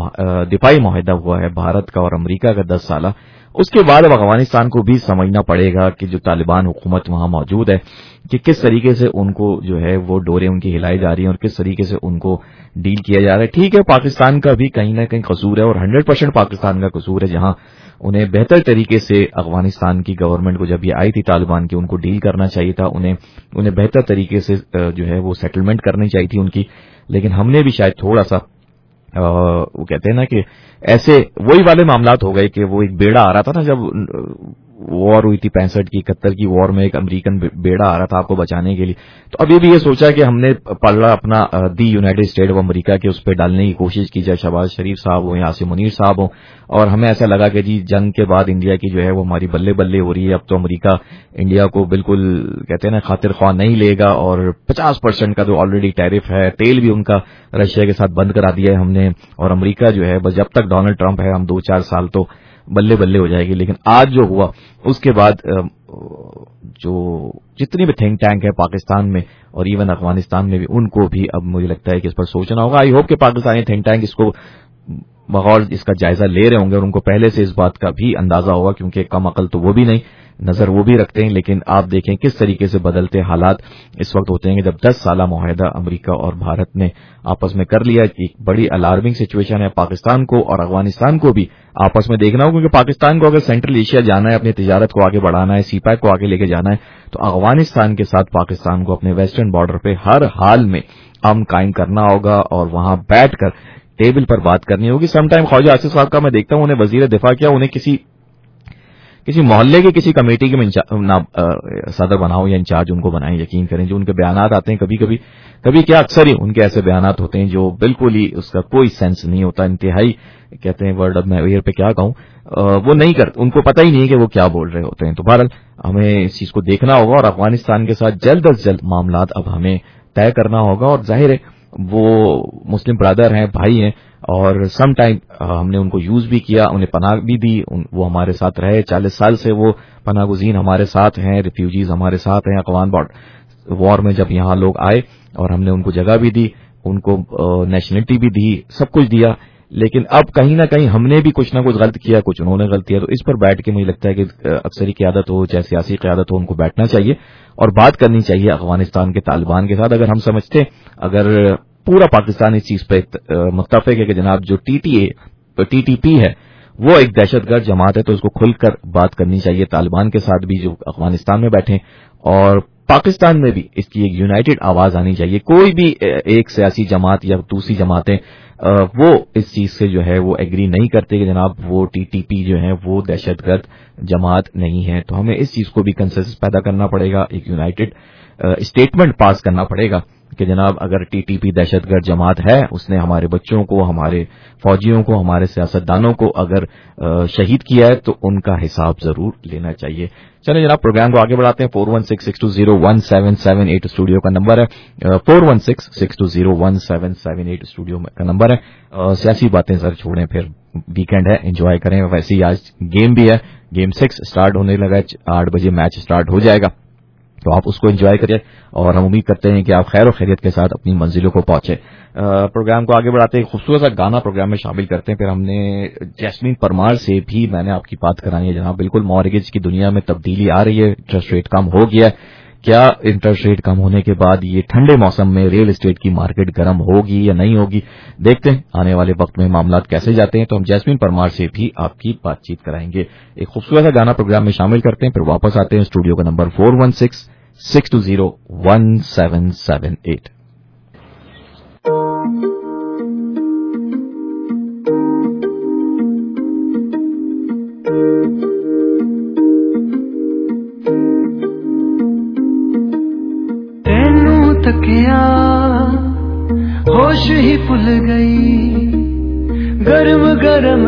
دفاعی معاہدہ ہوا ہے بھارت کا اور امریکہ کا دس سالہ, اس کے بعد اب افغانستان کو بھی سمجھنا پڑے گا کہ جو طالبان حکومت وہاں موجود ہے کہ کس طریقے سے ان کو جو ہے وہ ڈوریں ان کی ہلائی جا رہی ہیں اور کس طریقے سے ان کو ڈیل کیا جا رہا ہے. ٹھیک ہے, پاکستان کا بھی کہیں نہ کہیں قصور ہے, اور ہنڈریڈ پرسینٹ پاکستان کا قصور ہے, جہاں انہیں بہتر طریقے سے افغانستان کی گورنمنٹ کو جب یہ آئی تھی طالبان کی, ان کو ڈیل کرنا چاہیے تھا, انہیں انہیں بہتر طریقے سے جو ہے وہ سیٹلمنٹ کرنی چاہیے تھی ان کی. لیکن ہم نے بھی شاید تھوڑا سا وہ کہتے ہیں نا کہ ایسے وہی والے معاملات ہو گئے کہ وہ ایک بیڑا آ رہا تھا نا, جب وار ہوئی تھی پینسٹھ کی اکہتر کی وار میں, ایک امریکن بیڑا آ رہا تھا آپ کو بچانے کے لیے, تو ابھی بھی یہ سوچا کہ ہم نے پلڑا اپنا the United State of America کے اس پہ ڈالنے کی کوشش کی, جائے شہباز شریف صاحب ہوں یا عاصم منیر صاحب ہوں, اور ہمیں ایسا لگا کہ جی جنگ کے بعد انڈیا کی جو ہے وہ ہماری بلے بلے ہو رہی ہے, اب تو امریکہ انڈیا کو بالکل کہتے ہیں نا خاطر خواہ نہیں لے گا, اور پچاس پرسینٹ کا جو آلریڈی ٹیرف ہے, تیل بھی ان کا رشیا کے ساتھ بند کرا دیا ہے ہم نے, اور امریکہ جو ہے بس جب تک ڈونلڈ ٹرمپ ہے ہم دو چار سال تو بلے بلے ہو جائے گی. لیکن آج جو ہوا اس کے بعد جو جتنی بھی تھنک ٹینک ہے پاکستان میں اور ایون افغانستان میں بھی, ان کو بھی اب مجھے لگتا ہے کہ اس پر سوچنا ہوگا. آئی ہوپ کہ پاکستانی تھنک ٹینک اس کو بغور اس کا جائزہ لے رہے ہوں گے اور ان کو پہلے سے اس بات کا بھی اندازہ ہوگا, کیونکہ کم عقل تو وہ بھی نہیں, نظر وہ بھی رکھتے ہیں. لیکن آپ دیکھیں کس طریقے سے بدلتے حالات اس وقت ہوتے ہیں کہ جب دس سالہ معاہدہ امریکہ اور بھارت نے آپس میں کر لیا. ایک بڑی الارمنگ سچویشن ہے پاکستان کو اور افغانستان کو بھی آپس میں دیکھنا ہو, کیونکہ پاکستان کو اگر سینٹرل ایشیا جانا ہے, اپنی تجارت کو آگے بڑھانا ہے, سی پیک کو آگے لے کے جانا ہے, تو افغانستان کے ساتھ پاکستان کو اپنے ویسٹرن بارڈر پہ ہر حال میں امن قائم کرنا ہوگا اور وہاں بیٹھ کر ٹیبل پر بات کرنی ہوگی. سم ٹائم خواجہ آصف صاحب کا میں دیکھتا ہوں, انہیں وزیر دفاع کیا, انہیں کسی کسی محلے کی کسی کمیٹی کے صدر بناؤ یا انچارج ان کو بنائیں. یقین کریں جو ان کے بیانات آتے ہیں کبھی کبھی کبھی کیا اکثر ہی ان کے ایسے بیانات ہوتے ہیں جو بالکل ہی اس کا کوئی سینس نہیں ہوتا, انتہائی کہتے ہیں ورڈ اب میں ایئر پہ کیا کہوں, وہ نہیں کرتے, ان کو پتہ ہی نہیں کہ وہ کیا بول رہے ہوتے ہیں. تو بہرحال ہمیں اس چیز کو دیکھنا ہوگا اور افغانستان کے ساتھ جلد از جلد معاملات اب ہمیں طے کرنا ہوگا. اور ظاہر ہے وہ مسلم برادر ہیں, بھائی ہیں, اور سم ٹائم ہم نے ان کو یوز بھی کیا, انہیں پناہ بھی دی, وہ ہمارے ساتھ رہے, چالیس سال سے وہ پناہ گزین ہمارے ساتھ ہیں, ریفیوجیز ہمارے ساتھ ہیں. افغان وار میں جب یہاں لوگ آئے اور ہم نے ان کو جگہ بھی دی, ان کو نیشنلٹی بھی دی, سب کچھ دیا. لیکن اب کہیں نہ کہیں ہم نے بھی کچھ نہ کچھ غلط کیا, کچھ انہوں نے غلط کیا. تو اس پر بیٹھ کے مجھے لگتا ہے کہ اکثری قیادت ہو چاہے سیاسی قیادت ہو, ان کو بیٹھنا چاہیے اور بات کرنی چاہیے افغانستان کے طالبان کے ساتھ. اگر ہم سمجھتے اگر پورا پاکستان اس چیز پہ متفق ہے کہ جناب جو T T A T T P ہے وہ ایک دہشت گرد جماعت ہے, تو اس کو کھل کر بات کرنی چاہیے طالبان کے ساتھ بھی جو افغانستان میں بیٹھے, اور پاکستان میں بھی اس کی ایک یونائٹڈ آواز آنی چاہیے. کوئی بھی ایک سیاسی جماعت یا دوسری جماعتیں وہ اس چیز سے جو ہے وہ ایگری نہیں کرتے کہ جناب وہ ٹی ٹی پی جو ہے وہ دہشت گرد جماعت نہیں ہے. تو ہمیں اس چیز کو بھی کنسنسس پیدا کرنا پڑے گا, ایک یونائٹڈ اسٹیٹمنٹ پاس کرنا پڑے گا کہ جناب اگر ٹی ٹی پی دہشت گرد جماعت ہے, اس نے ہمارے بچوں کو, ہمارے فوجیوں کو, ہمارے سیاستدانوں کو اگر شہید کیا ہے تو ان کا حساب ضرور لینا چاہیے. چلیں جناب پروگرام کو آگے بڑھاتے ہیں. Four one six six two zero one seven seven eight studio کا نمبر ہے, four one six six two zero one seven seven eight studio کا نمبر ہے. سیاسی باتیں سر چھوڑیں, پھر ویکینڈ ہے, انجوائے کریں. ویسے ہی آج گیم بھی ہے, گیم سکس اسٹارٹ ہونے لگا ہے, آٹھ بجے میچ اسٹارٹ ہو جائے گا, تو آپ اس کو انجوائے کریے اور ہم امید کرتے ہیں کہ آپ خیر و خیریت کے ساتھ اپنی منزلوں کو پہنچے. پروگرام کو آگے بڑھاتے ہیں, خوبصورت سا گانا پروگرام میں شامل کرتے ہیں. پھر ہم نے جیسمین پرمار سے بھی میں نے آپ کی بات کرانی ہے جناب. بالکل مارگیج کی دنیا میں تبدیلی آ رہی ہے, انٹرسٹ ریٹ کم ہو گیا ہے. کیا انٹرسٹ ریٹ کم ہونے کے بعد یہ ٹھنڈے موسم میں ریئل اسٹیٹ کی مارکیٹ گرم ہوگی یا نہیں ہوگی, دیکھتے ہیں آنے والے وقت میں معاملات کیسے جاتے ہیں. تو ہم جیسمین پرمار سے بھی آپ کی بات چیت کرائیں گے. ایک خوبصورت سا گانا پروگرام میں شامل کرتے ہیں, پھر واپس آتے ہیں. اسٹوڈیو کا number four one six six two zero one seven seven eight. تینوں تکیا ہوش ہی بھل گئی, گرم گرم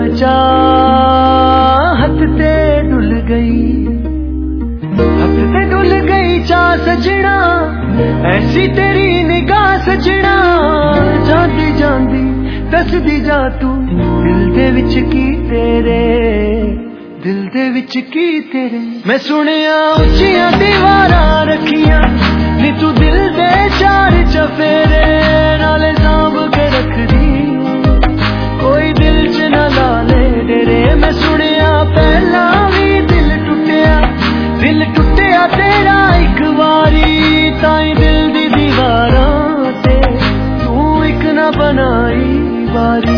چاہت تے ڈل گئی, ہت تے ڈل گئی چاہ سجنا, ایسی تیری نگاہ سجنا, جاندی جاندی دس دی جا تو دل دے وچ کی تیرے, دل دے وچ کی تیرے. میں سنیا اچیاں دیواراں رکھیاں نی تو دل دے چار چفیرے, نالے سانب کے رکھ دی کوئی دل چ نہ لالے ڈیرے. میں سنیا پہلا بھی دل ٹوٹیا, دل ٹوٹیا تیرا ایک واری, تائیں دل دی دیواراں تے تو ایک نہ بنائی باری.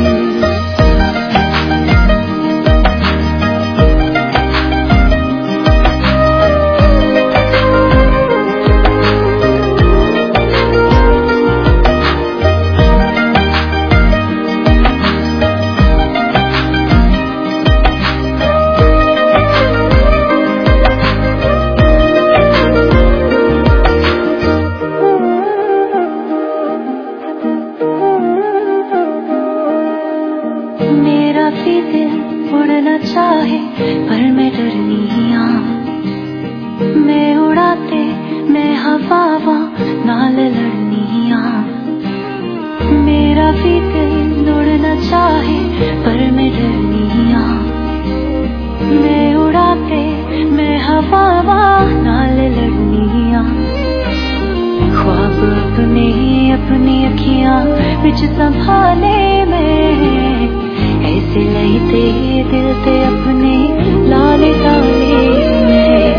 پر میں ڈرنی ہاں, میں اڑاتے میں ہوا نال لڑنی ہاں. میرا بھی دل اڑنا چاہے پر میں ڈرنی ہاں, میں اڑاتے میں ہوا نال لڑنی ख्वाब अपने अपनी अखियां विच संभाले मैं ऐसे लईते दिल ते अपने लाले ताले मैं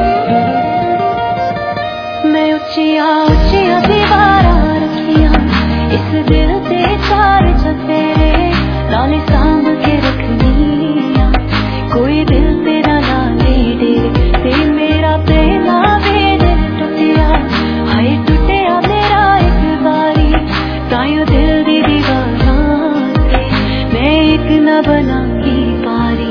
मैं उच्चिया उच्चिया दीवारां रखियां इस दिल ते चार चफेरे लाले सांभ के रखनिया कोई दिल तेरा लाले डेरे ते मेरा पहला वे दिल टूटिया हाय टूटिया मेरा एक बारी तायो दिल दी दीवारां ते मैं एक न बनांगी पारी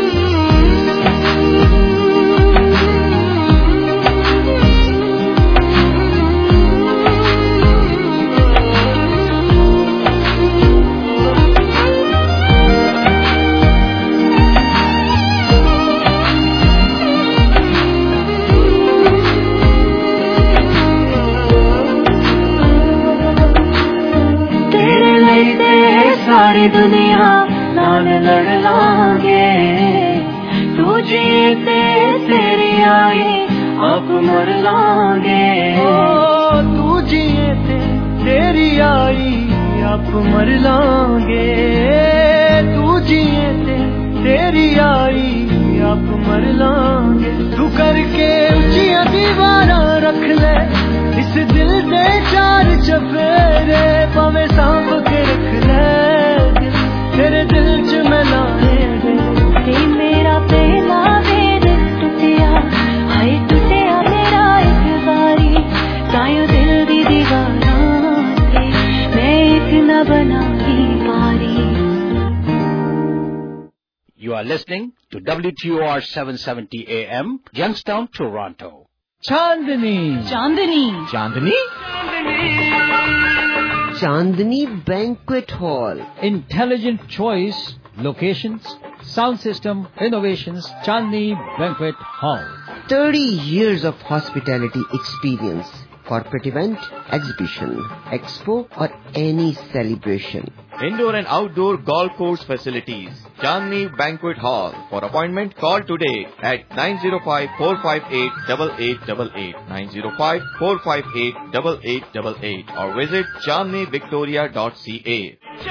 सारी दुनिया नाल लड़ लांगे तू जिए ते तेरी आई आप मर लांगे ओ तू जिए ते तेरी आई आप मर लांगे तू जिए ते तेरी आई आप मर लांगे तू करके ऊंचियां दीवारां रख ले इस दिल दे चार चफेरे भावे सांभ के रख ले तेरे दिल च मैं लाए ते मेरा पहला वे दिल टूटिया हाय टूटिया मेरा एक बारी तायो दिल दी दीवारां ते मैं एक न बनांगी पारी. You are listening to W T O R seven seventy A M, Youngstown, Toronto. Chandni. Chandni. Chandni? Chandni Banquet Hall. Intelligent choice, locations, sound system, innovations, Chandni Banquet Hall. thirty years of hospitality experience. Corporate event, exhibition, expo or any celebration. Indoor and outdoor golf course facilities. Chandni Banquet Hall. For appointment, call today at nine zero five, four five eight, eight eight eight eight, nine zero five, four five eight, eight eight eight eight or visit chandni victoria dot c a.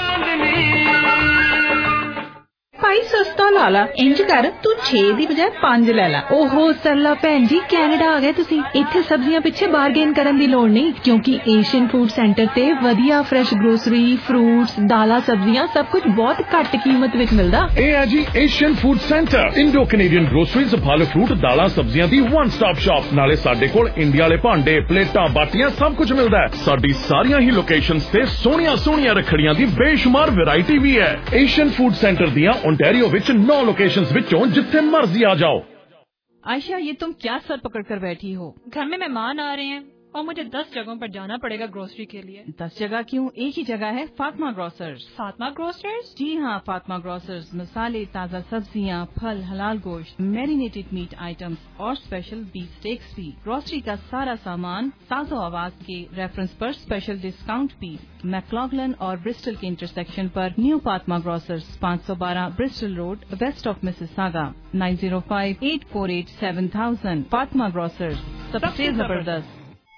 ਭਾਈ ਸਸਤਾ ਲਾ ਲਾ ਇੰਜ ਕਰ ਤੂੰ ਛੇ ਦੀ ਬਜਾਏ ਪੰਜ ਲੈ ਲੈ ਓਹੋ ਸਰਲਾ ਭੈਣ ਜੀ ਕੈਨੇਡਾ ਆ ਗਏ ਤੁਸੀਂ ਇੱਥੇ ਸਬਜ਼ੀਆਂ ਪਿੱਛੇ ਬਾਰਗੇਨ ਕਰਨ ਦੀ ਲੋੜ ਨਹੀਂ ਕਿਉਂਕਿ ਏਸ਼ੀਅਨ ਫੂਡ ਸੈਂਟਰ ਤੇ ਵਧੀਆ ਫਰੈਸ਼ ਗਰੋਸਰੀ ਫਰੂਟਸ ਦਾਲਾਂ ਸਬਜ਼ੀਆਂ ਸਭ ਕੁਝ ਬਹੁਤ ਘੱਟ ਕੀਮਤ ਵਿੱਚ ਮਿਲਦਾ ਇਹ ਹੈ ਜੀ Asian food centre Indo Canadian groceries ਫਲ ਫਰੂਟ ਦਾਲਾਂ ਸਬਜ਼ੀਆਂ ਦੀ ਵਨ ਸਟਾਪ ਸ਼ਾਪ ਨਾਲੇ ਸਾਡੇ ਕੋਲ ਇੰਡੀਆ ਵਾਲੇ ਭਾਂਡੇ ਪਲੇਟਾਂ ਬਾਟੀਆਂ ਸਭ ਕੁਝ ਮਿਲਦਾ ਹੈ ਸਾਡੀ ਸਾਰੀਆਂ ਹੀ ਲੋਕੇਸ਼ਨਸ ਤੇ ਸੋਹਣੀਆਂ ਸੋਹਣੀਆਂ ਰੱਖੜੀਆਂ ਦੀ ਬੇਸ਼ੁਮਾਰ ਵੈਰਾਈਟੀ ਵੀ ਹੈ ਏਸ਼ੀਅਨ ਫੂਡ ਸੈਂਟਰ ਦੀਆਂ ओंटारियो विच नौ लोकेशंस विचों जिथे मर्जी आ जाओ. आयशा ये तुम क्या सर पकड़ कर बैठी हो घर में मेहमान आ रहे हैं और मुझे दस जगहों पर जाना पड़ेगा ग्रोसरी के लिए. दस जगह क्यों एक ही जगह है फातिमा ग्रोसर्स. फातिमा ग्रोसर्स? जी हाँ फातिमा ग्रोसर्स मसाले ताज़ा सब्जियाँ फल हलाल गोश्त मैरिनेटेड मीट आइटम्स और स्पेशल बीफ स्टेक्स भी. ग्रोसरी का सारा सामान साजो आवाज के रेफरेंस पर स्पेशल डिस्काउंट भी. मैक्लॉगलन और ब्रिस्टल के इंटरसेक्शन पर न्यू फातिमा ग्रोसर्स पाँच सौ बारह Bristol road west of Mississauga nine zero five eight four eight seven thousand. Fatima grocers सबसे जबरदस्त.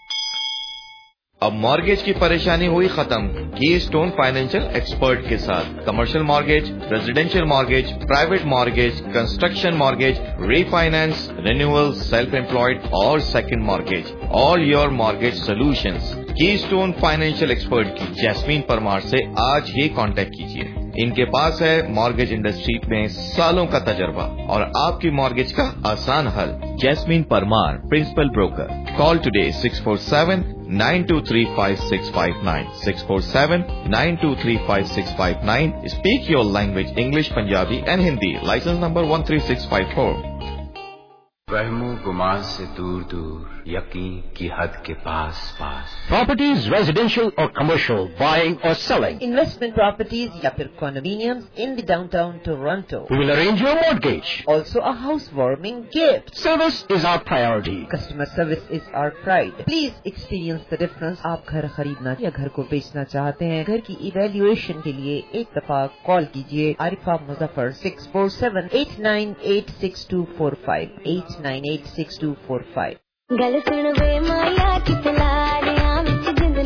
अब मॉर्गेज की परेशानी हुई खत्म की स्टोन फाइनेंशियल एक्सपर्ट के साथ. Commercial mortgage, residential mortgage, private mortgage, construction mortgage, refinance, renewal, self employed और second mortgage. All your mortgage solutions Keystone financial expert की जैस्मीन परमार से आज ही कांटेक्ट कीजिए. इनके पास है मॉर्गेज इंडस्ट्री में सालों का तजर्बा और आपकी मॉर्गेज का आसान हल. Jasmine Parmar, principal broker. Call today six four seven nine two three five six five nine six four seven nine two three five six five nine. Speak your language English, Punjabi and Hindi. Licence number one three six five four. वहमो गुमान से दूर दूर, यकीन की हद के पास पास. Properties, residential or commercial, buying or selling. Investment properties या फिर condominiums in the downtown Toronto. We will arrange your mortgage. Also a housewarming gift. Service is our priority. Customer service is our pride. Please experience the difference. आप घर खरीदना या घर को बेचना चाहते हैं, घर की इवैल्यूएशन के लिए एक दफा कॉल कीजिए. Arifa Muzaffar six four seven eight nine eight six two four five eight nine eight six two four five. गल सुन वे माया कितला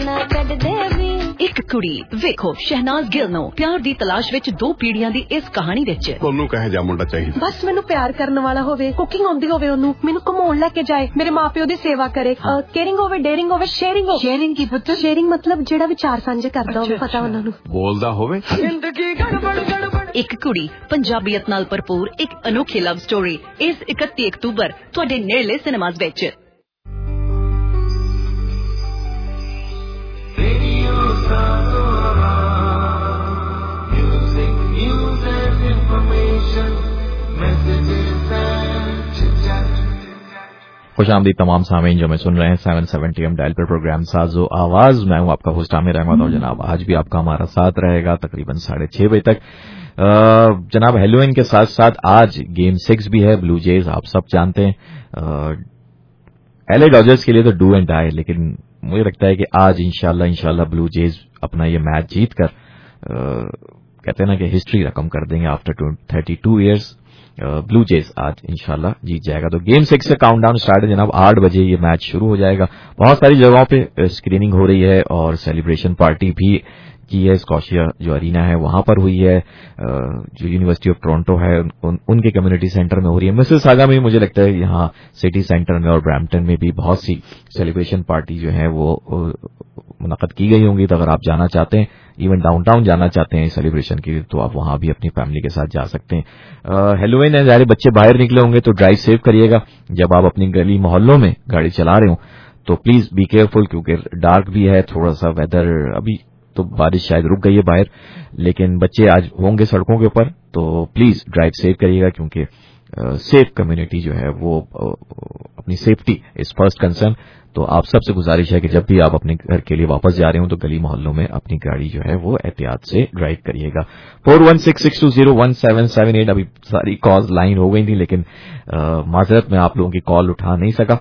ਨਾ ਕੱਢਦੇ ਵੀ ਇੱਕ ਕੁੜੀ ਵੇਖੋ ਸ਼ਹਿਨਾਜ਼ ਗਿੱਲ ਨੂੰ ਪਿਆਰ ਦੀ ਤਲਾਸ਼ ਵਿੱਚ ਦੋ ਪੀੜ੍ਹੀਆਂ ਦੀ ਇਸ ਕਹਾਣੀ ਵਿੱਚ ਤੁਹਾਨੂੰ ਕਹੇ ਜਾ ਮੁੰਡਾ ਚਾਹੀਦਾ ਬਸ ਮੈਨੂੰ ਪਿਆਰ ਕਰਨ ਵਾਲਾ ਹੋਵੇ, ਕੁਕਿੰਗ ਆਉਂਦੀ ਹੋਵੇ, ਉਹਨੂੰ ਮੈਨੂੰ ਘੁਮਾਉਣ ਲੈ ਕੇ ਜਾਏ, ਮੇਰੇ ਮਾਪਿਓ ਦੀ ਸੇਵਾ ਕਰੇ, ਕੇਅਰਿੰਗ ਹੋਵੇ, ਡੇਅਰਿੰਗ ਹੋਵੇ, ਸ਼ੇਅਰਿੰਗ ਹੋਵੇ। ਸ਼ੇਅਰਿੰਗ ਕੀ ਪੁੱਤ? ਸ਼ੇਅਰਿੰਗ ਮਤਲਬ ਜਿਹੜਾ ਵਿਚਾਰ ਸਾਂਝੇ ਕਰਦਾ ਹੋਵੇ, ਪਤਾ ਉਹਨਾਂ ਨੂੰ, ਬੋਲਦਾ ਹੋਵੇ। ਜ਼ਿੰਦਗੀ ਗੜਬੜ ਗੜਬੜ। ਇੱਕ ਕੁੜੀ ਪੰਜਾਬੀਅਤ ਨਾਲ ਭਰਪੂਰ ਇੱਕ ਅਨੋਖੀ ਲਵ ਸਟੋਰੀ ਇਸ ਇਕੱਤੀ ਅਕਤੂਬਰ ਤੁਹਾਡੇ ਨੇੜਲੇ ਸਿਨੇਮਾਜ਼ ਵਿੱਚ। खुश आमदीद तमाम सामीन जो मैं सुन रहे हैं सेवन सेवेंटी एम डायल पर प्रोग्राम साजो आवाज। मैं हूं आपका होस्ट आमिर अहमद और जनाब आज भी आपका हमारा साथ रहेगा तकरीबन साढ़े छह बजे तक। आ, जनाब हेलोइन के साथ साथ आज गेम सिक्स भी है। ब्लू जेज आप सब जानते हैं एलए डॉजर्स के लिए तो डू एंड डाई, लेकिन मुझे लगता है कि आज इंशाल्लाह इंशाल्लाह ब्लू जेज अपना ये मैच जीत कर कहते हैं ना कि हिस्ट्री रकम कर देंगे। After thirty two years Blue Jays आज इंशाल्लाह जीत जाएगा। तो गेम सिक्स से काउंटडाउन स्टार्ट है जनाब, आठ बजे ये मैच शुरू हो जाएगा। बहुत सारी जगहों पे स्क्रीनिंग हो रही है और सेलिब्रेशन पार्टी भी की है। स्कॉशिया जो अरीना है वहां पर हुई है, जो यूनिवर्सिटी ऑफ टोरंटो है उन, उनके कम्युनिटी सेंटर में हो रही है। मिसिसागा में मुझे लगता है यहाँ सिटी सेंटर में और ब्रैम्पटन में भी बहुत सी सेलिब्रेशन पार्टी जो है वो मुनक़द की गई होंगी। तो अगर आप जाना चाहते हैं, इवन डाउनटाउन जाना चाहते हैं सेलिब्रेशन की, तो आप वहां भी अपनी फैमिली के साथ जा सकते हैं। हेलोइन है, ज़ाहिर बच्चे बाहर निकले होंगे तो ड्राइव सेव करिएगा। जब आप अपनी गली मोहल्लों में गाड़ी चला रहे हो तो प्लीज बी केयरफुल, क्योंकि डार्क भी है थोड़ा सा। वेदर अभी तो बारिश शायद रुक गई है बाहर, लेकिन बच्चे आज होंगे सड़कों के ऊपर, तो प्लीज ड्राइव सेव करिएगा क्योंकि सेफ कम्युनिटी जो है वो अपनी सेफ्टी इज फर्स्ट कंसर्न। तो आप सबसे गुजारिश है कि जब भी आप अपने घर के लिए वापस जा रहे हो तो गली मोहल्लों में अपनी गाड़ी जो है वो एहतियात से ड्राइव करिएगा। Four one six six two zero one seven seven eight अभी सारी कॉल्स लाइन हो गई थी, लेकिन माजरत में आप लोगों की कॉल उठा नहीं सका।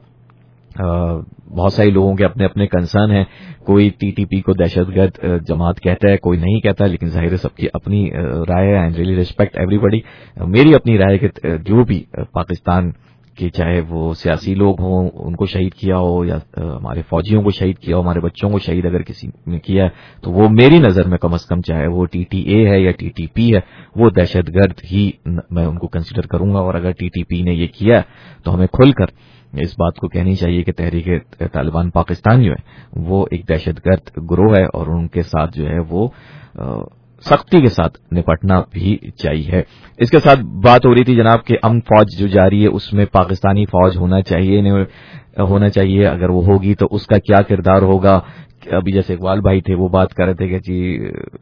Uh, बहुत सारे लोगों के अपने अपने कंसर्न हैं। कोई टीटीपी को दहशतगर्द जमात कहता है, कोई नहीं कहता, लेकिन जाहिर है सबकी अपनी राय है। And really respect everybody. मेरी अपनी राय है कि जो भी पाकिस्तान के चाहे वो सियासी लोग हों उनको शहीद किया हो या हमारे फौजियों को शहीद किया हो, हमारे बच्चों को शहीद अगर किसी ने किया है तो वो मेरी नजर में कम अज कम चाहे वो टीटीए है या टीटीपी है, वो दहशतगर्द ही मैं उनको कंसिडर करूंगा। और अगर टीटीपी ने ये किया तो हमें खुलकर इस बात को कहनी चाहिए कि तहरीक तालिबान पाकिस्तान जो है वो एक दहशतगर्द गिरोह है और उनके साथ जो है वो सख्ती के साथ निपटना भी चाहिए। इसके साथ बात हो रही थी जनाब कि अमन फौज जो जारी है उसमें पाकिस्तानी फौज होना चाहिए नहीं होना चाहिए, अगर वो होगी तो उसका क्या किरदार होगा। अभी जैसे इकबाल भाई थे वो बात कर रहे थे कि जी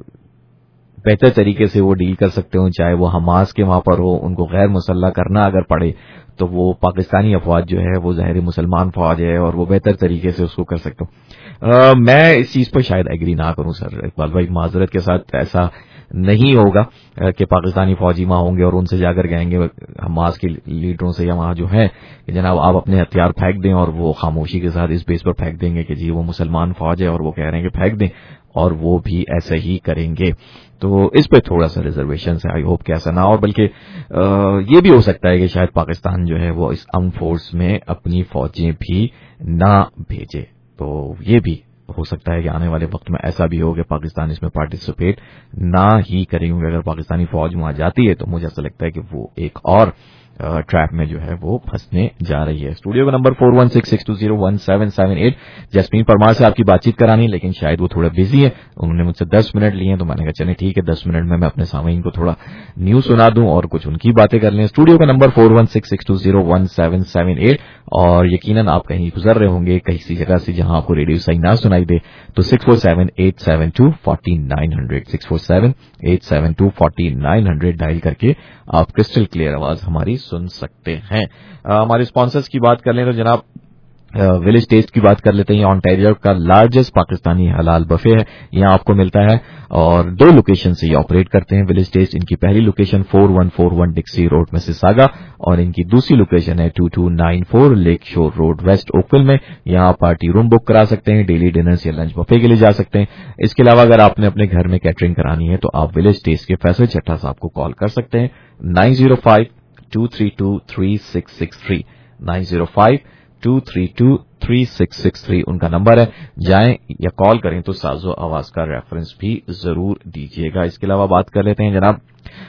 बेहतर तरीके से वो डील कर सकते हो, चाहे वो हमास के वहां पर हो, उनको गैर मुसल्ला करना अगर पड़े तो वो पाकिस्तानी अफवाज जो है वो ज़ाहिर मुसलमान फौज है और वो बेहतर तरीके से उसको कर सकते हो। मैं इस चीज पर शायद एग्री ना करूं सर इकबाल भाई, माजरत के साथ ऐसा नहीं होगा कि पाकिस्तानी फौजी वहां होंगे और उनसे जाकर कहेंगे हमास के लीडरों से या वहां जो है कि जनाब आप अपने हथियार फेंक दें, और वो खामोशी के साथ इस बेस पर फेंक देंगे कि जी वो मुसलमान फौज है और वो कह रहे हैं कि फेंक दें, और वो भी ऐसे ही करेंगे। तो इस पे थोड़ा सा रिजर्वेशन है, आई होप कि ऐसा ना हो। बल्कि ये भी हो सकता है कि शायद पाकिस्तान जो है वो इस आर्म फोर्स में अपनी फौजें भी ना भेजे। तो ये भी हो सकता है कि आने वाले वक्त में ऐसा भी हो कि पाकिस्तान इसमें पार्टिसिपेट ना ही करेंगे। अगर पाकिस्तानी फौज वहां जाती है तो मुझे ऐसा लगता है कि वो एक और ट्रैप में जो है वो फंसने जा रही है। स्टूडियो का number four one six six two zero one seven seven eight. Jasmine Parmar से आपकी बातचीत करानी, लेकिन शायद वो थोड़ा बिजी है, उन्होंने मुझसे दस मिनट लिए, तो मैंने कहा चले ठीक है दस मिनट में मैं अपने सामीन को थोड़ा न्यूज सुना दूं और कुछ उनकी बातें कर लें। स्टूडियो का number four one six six two zero one seven seven eight. और यकीनन आप कहीं गुजर रहे होंगे किसी जगह से जहां आपको रेडियो सही ना सुनाई दे तो six four seven eight seven two forty nine hundred six four seven eight seven two forty nine hundred dial करके आप क्रिस्टल क्लियर आवाज हमारी सुन सकते हैं। हमारे स्पॉन्सर्स की बात कर लें तो जनाब विलेज टेस्ट की बात कर लेते हैं। ऑन्टेरियो का लार्जेस्ट पाकिस्तानी हलाल बफे है, यहाँ आपको मिलता है और दो लोकेशन से ये ऑपरेट करते हैं विलेज टेस्ट। इनकी पहली location four one four one Dixie road Mississauga और इनकी दूसरी लोकेशन है two two nine four Lakeshore road west Oakville में। यहाँ पार्टी रूम बुक करा सकते हैं, डेली डिनर्स या लंच बफे के लिए जा सकते हैं। इसके अलावा अगर आपने अपने घर में कैटरिंग करानी है तो आप विलेज टेस्ट के फैसल चट्टा साहब को कॉल कर सकते हैं nine zero five two three two three six six three nine zero five two three two three three six six three उनका नंबर है. जाएं या कॉल करें तो साजो आवाज का रेफरेंस भी जरूर दीजिएगा. इसके अलावा बात कर लेते हैं जनाब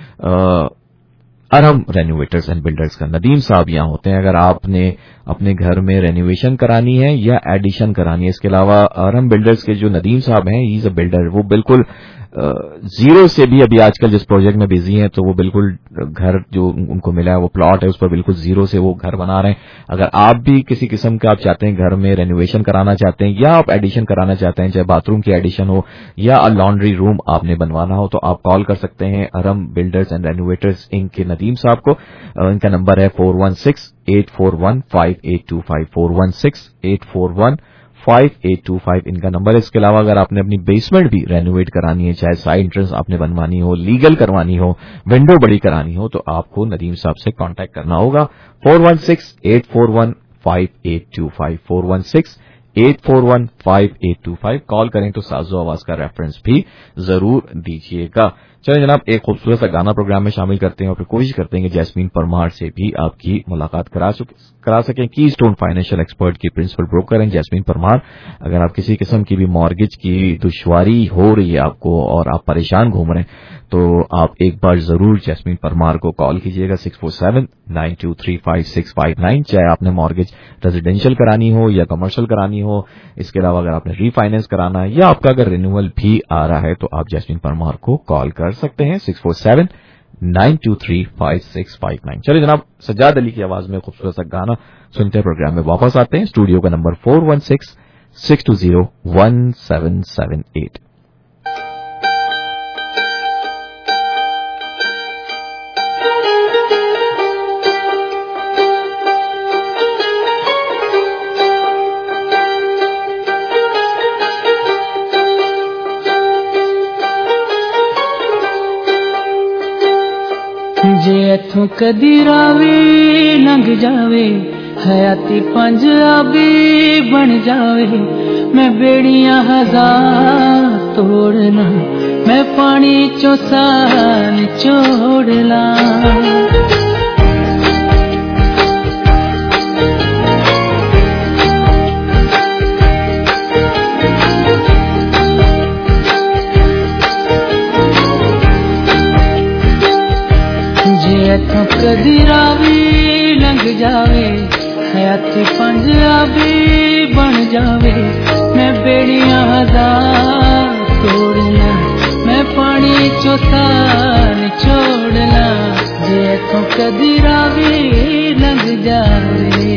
अरहम रेनोवेटर्स एंड बिल्डर्स का. नदीम साहब यहाँ होते हैं अगर आपने अपने घर में रेनोवेशन करानी है या एडिशन करानी है. इसके अलावा अरहम बिल्डर्स के जो नदीम साहब हैं, ही इज अ बिल्डर. वो बिल्कुल जीरो से भी अभी आजकल जिस प्रोजेक्ट में बिजी हैं तो वो बिल्कुल घर जो उनको मिला है वो प्लॉट है उस पर बिल्कुल जीरो से वो घर बना रहे हैं. अगर आप भी किसी किस्म का आप चाहते हैं घर में रेनोवेशन कराना चाहते हैं या आप एडिशन कराना चाहते हैं, चाहे बाथरूम की एडिशन हो या लॉन्ड्री रूम आपने बनवाना हो, तो आप कॉल कर सकते हैं Arham builders and renovators inc के नदीम साहब को. इनका नंबर है four one six eight four one five eight two five four one six eight four one five eight two five इनका नंबर है. इसके अलावा अगर आपने अपनी बेसमेंट भी रेनोवेट करानी है, चाहे साइड एंट्रेंस आपने बनवानी हो, लीगल करवानी हो, विंडो बड़ी करानी हो, तो आपको नदीम साहब से कांटेक्ट करना होगा. Four one six eight four one five eight two five four one six eight four one five eight two five call करें तो साजो आवाज का रेफरेंस भी जरूर दीजिएगा. चलिए जनाब, एक खूबसूरत सा गाना प्रोग्राम में शामिल करते हैं और फिर कोशिश करते हैं कि जैस्मीन परमार से भी आपकी मुलाकात करा करा सकें. की स्टोन फाइनेंशियल एक्सपर्ट की प्रिंसिपल ब्रोकर हैं जैस्मीन परमार. अगर आप किसी किस्म की भी मॉर्गेज की दुश्वारी हो रही है आपको और आप परेशान घूम रहे हैं तो आप एक बार जरूर जैस्मीन परमार को कॉल कीजिएगा six four seven nine two three five six five nine. चाहे आपने मॉर्गेज रेजिडेंशियल करानी हो या कमर्शियल करानी हो. इसके अलावा अगर आपने रीफाइनेंस कराना है या आपका अगर रिन्यूअल भी आ रहा है तो आप जैस्मीन परमार को कॉल कर सकते हैं six four seven nine two three five six five nine. चलिए जनाब, सज्जाद अली की आवाज में खूबसूरत सा गाना सुनते हैं प्रोग्राम में वापस आते हैं. स्टूडियो का number four one six six two zero one seven seven eight. जे इथों कदी रावी लंघ जावे हयाती पंजाबी बन जावे. मैं बेड़ियां हजार तोड़ना, मैं पानी चो सान छोड़ला. कदी रावी लंघ जावे हयाती पंजाबी बन जावे. मैं बेड़ियां हजार तोड़ना, मैं पानी चो सान छोड़ना. जे तो कदी रावी लंघ जावे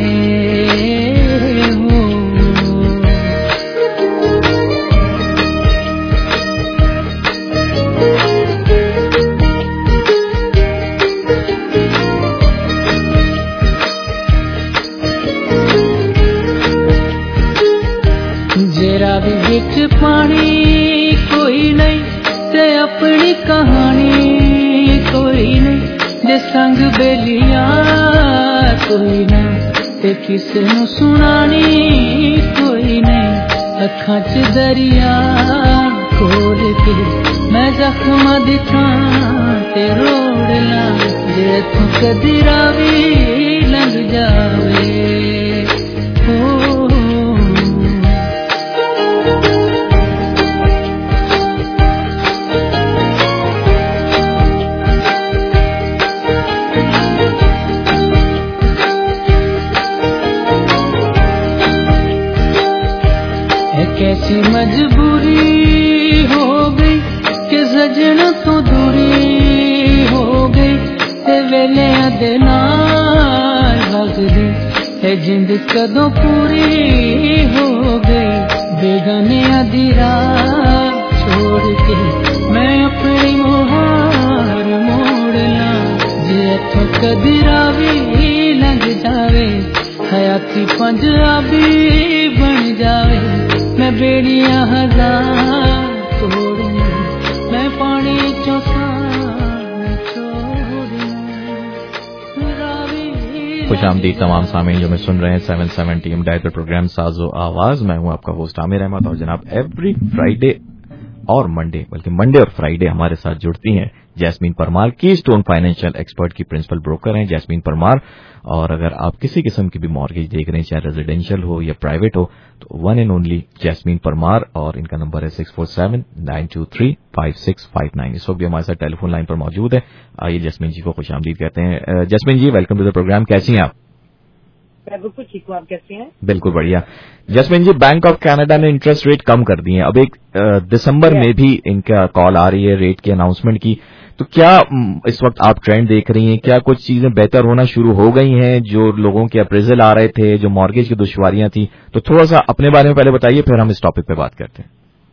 विच पानी कोई नहीं ते अपनी कहानी कोई नहीं. जे संग बेलिया कोई नहीं ते किसे नू सुनानी कोई नहीं. अखां च दरिया खोल के मैं जख्म दिखा ते रोड़ला. जे तू कदी रावी लंघ जावे कैसी मजबूरी हो गई कि सजन तो दूरी हो गई. ते वेले दे नाल लगदी ते जिंद कदों पूरी हो गई. बेगाने दी राह छोड़ के मैं अपनी मोहार मोड़ला. जे तो कदी रावी लंघ जावे हयाती पंजाबी बन जावे. मैं बेड़ियां हजार तोड़ना, मैं पानी चो सान छोड़ना. खुश आमदीद तमाम सामीन जो मैं सुन रहे हैं सेवन सेवेंटी एम डायल पर प्रोग्राम साजो आवाज. मैं हूं आपका होस्ट आमिर अहमद और जनाब एवरी फ्राइडे और मंडे, बल्कि मंडे और फ्राइडे हमारे साथ जुड़ती हैं Jasmine Parmar Keystone financial expert की प्रिंसिपल ब्रोकर हैं जैस्मीन परमार। और अगर आप किसी किस्म की भी मॉर्गेज देख रहे हैं, चाहे रेजिडेंशियल हो या प्राइवेट हो, तो one and only Jasmine Parmar, और इनका नंबर है six four seven nine two three five six five nine. इस वक्त भी हमारे साथ टेलीफोन लाइन पर मौजूद है। आइए जैस्मीन जी को खुशामदीद कहते हैं। Jasmine ji, welcome to the programme. कैसी हैं आप? मैं बिल्कुल ठीक हूँ, आप कैसे हैं? बिल्कुल बढ़िया। Jasmine ji, Bank of Canada ने इंटरेस्ट रेट कम कर दिए हैं। अब एक दिसंबर में भी इनका कॉल आ रही है रेट की अनाउंसमेंट की, तो क्या इस वक्त आप ट्रेंड देख रही हैं? क्या कुछ चीजें बेहतर होना शुरू हो गई हैं? जो लोगों के अप्रेजल आ रहे थे, जो मॉर्गेज की दुश्वारियां थी, तो थोड़ा सा अपने बारे में पहले बताइए, फिर हम इस टॉपिक पे बात करते हैं।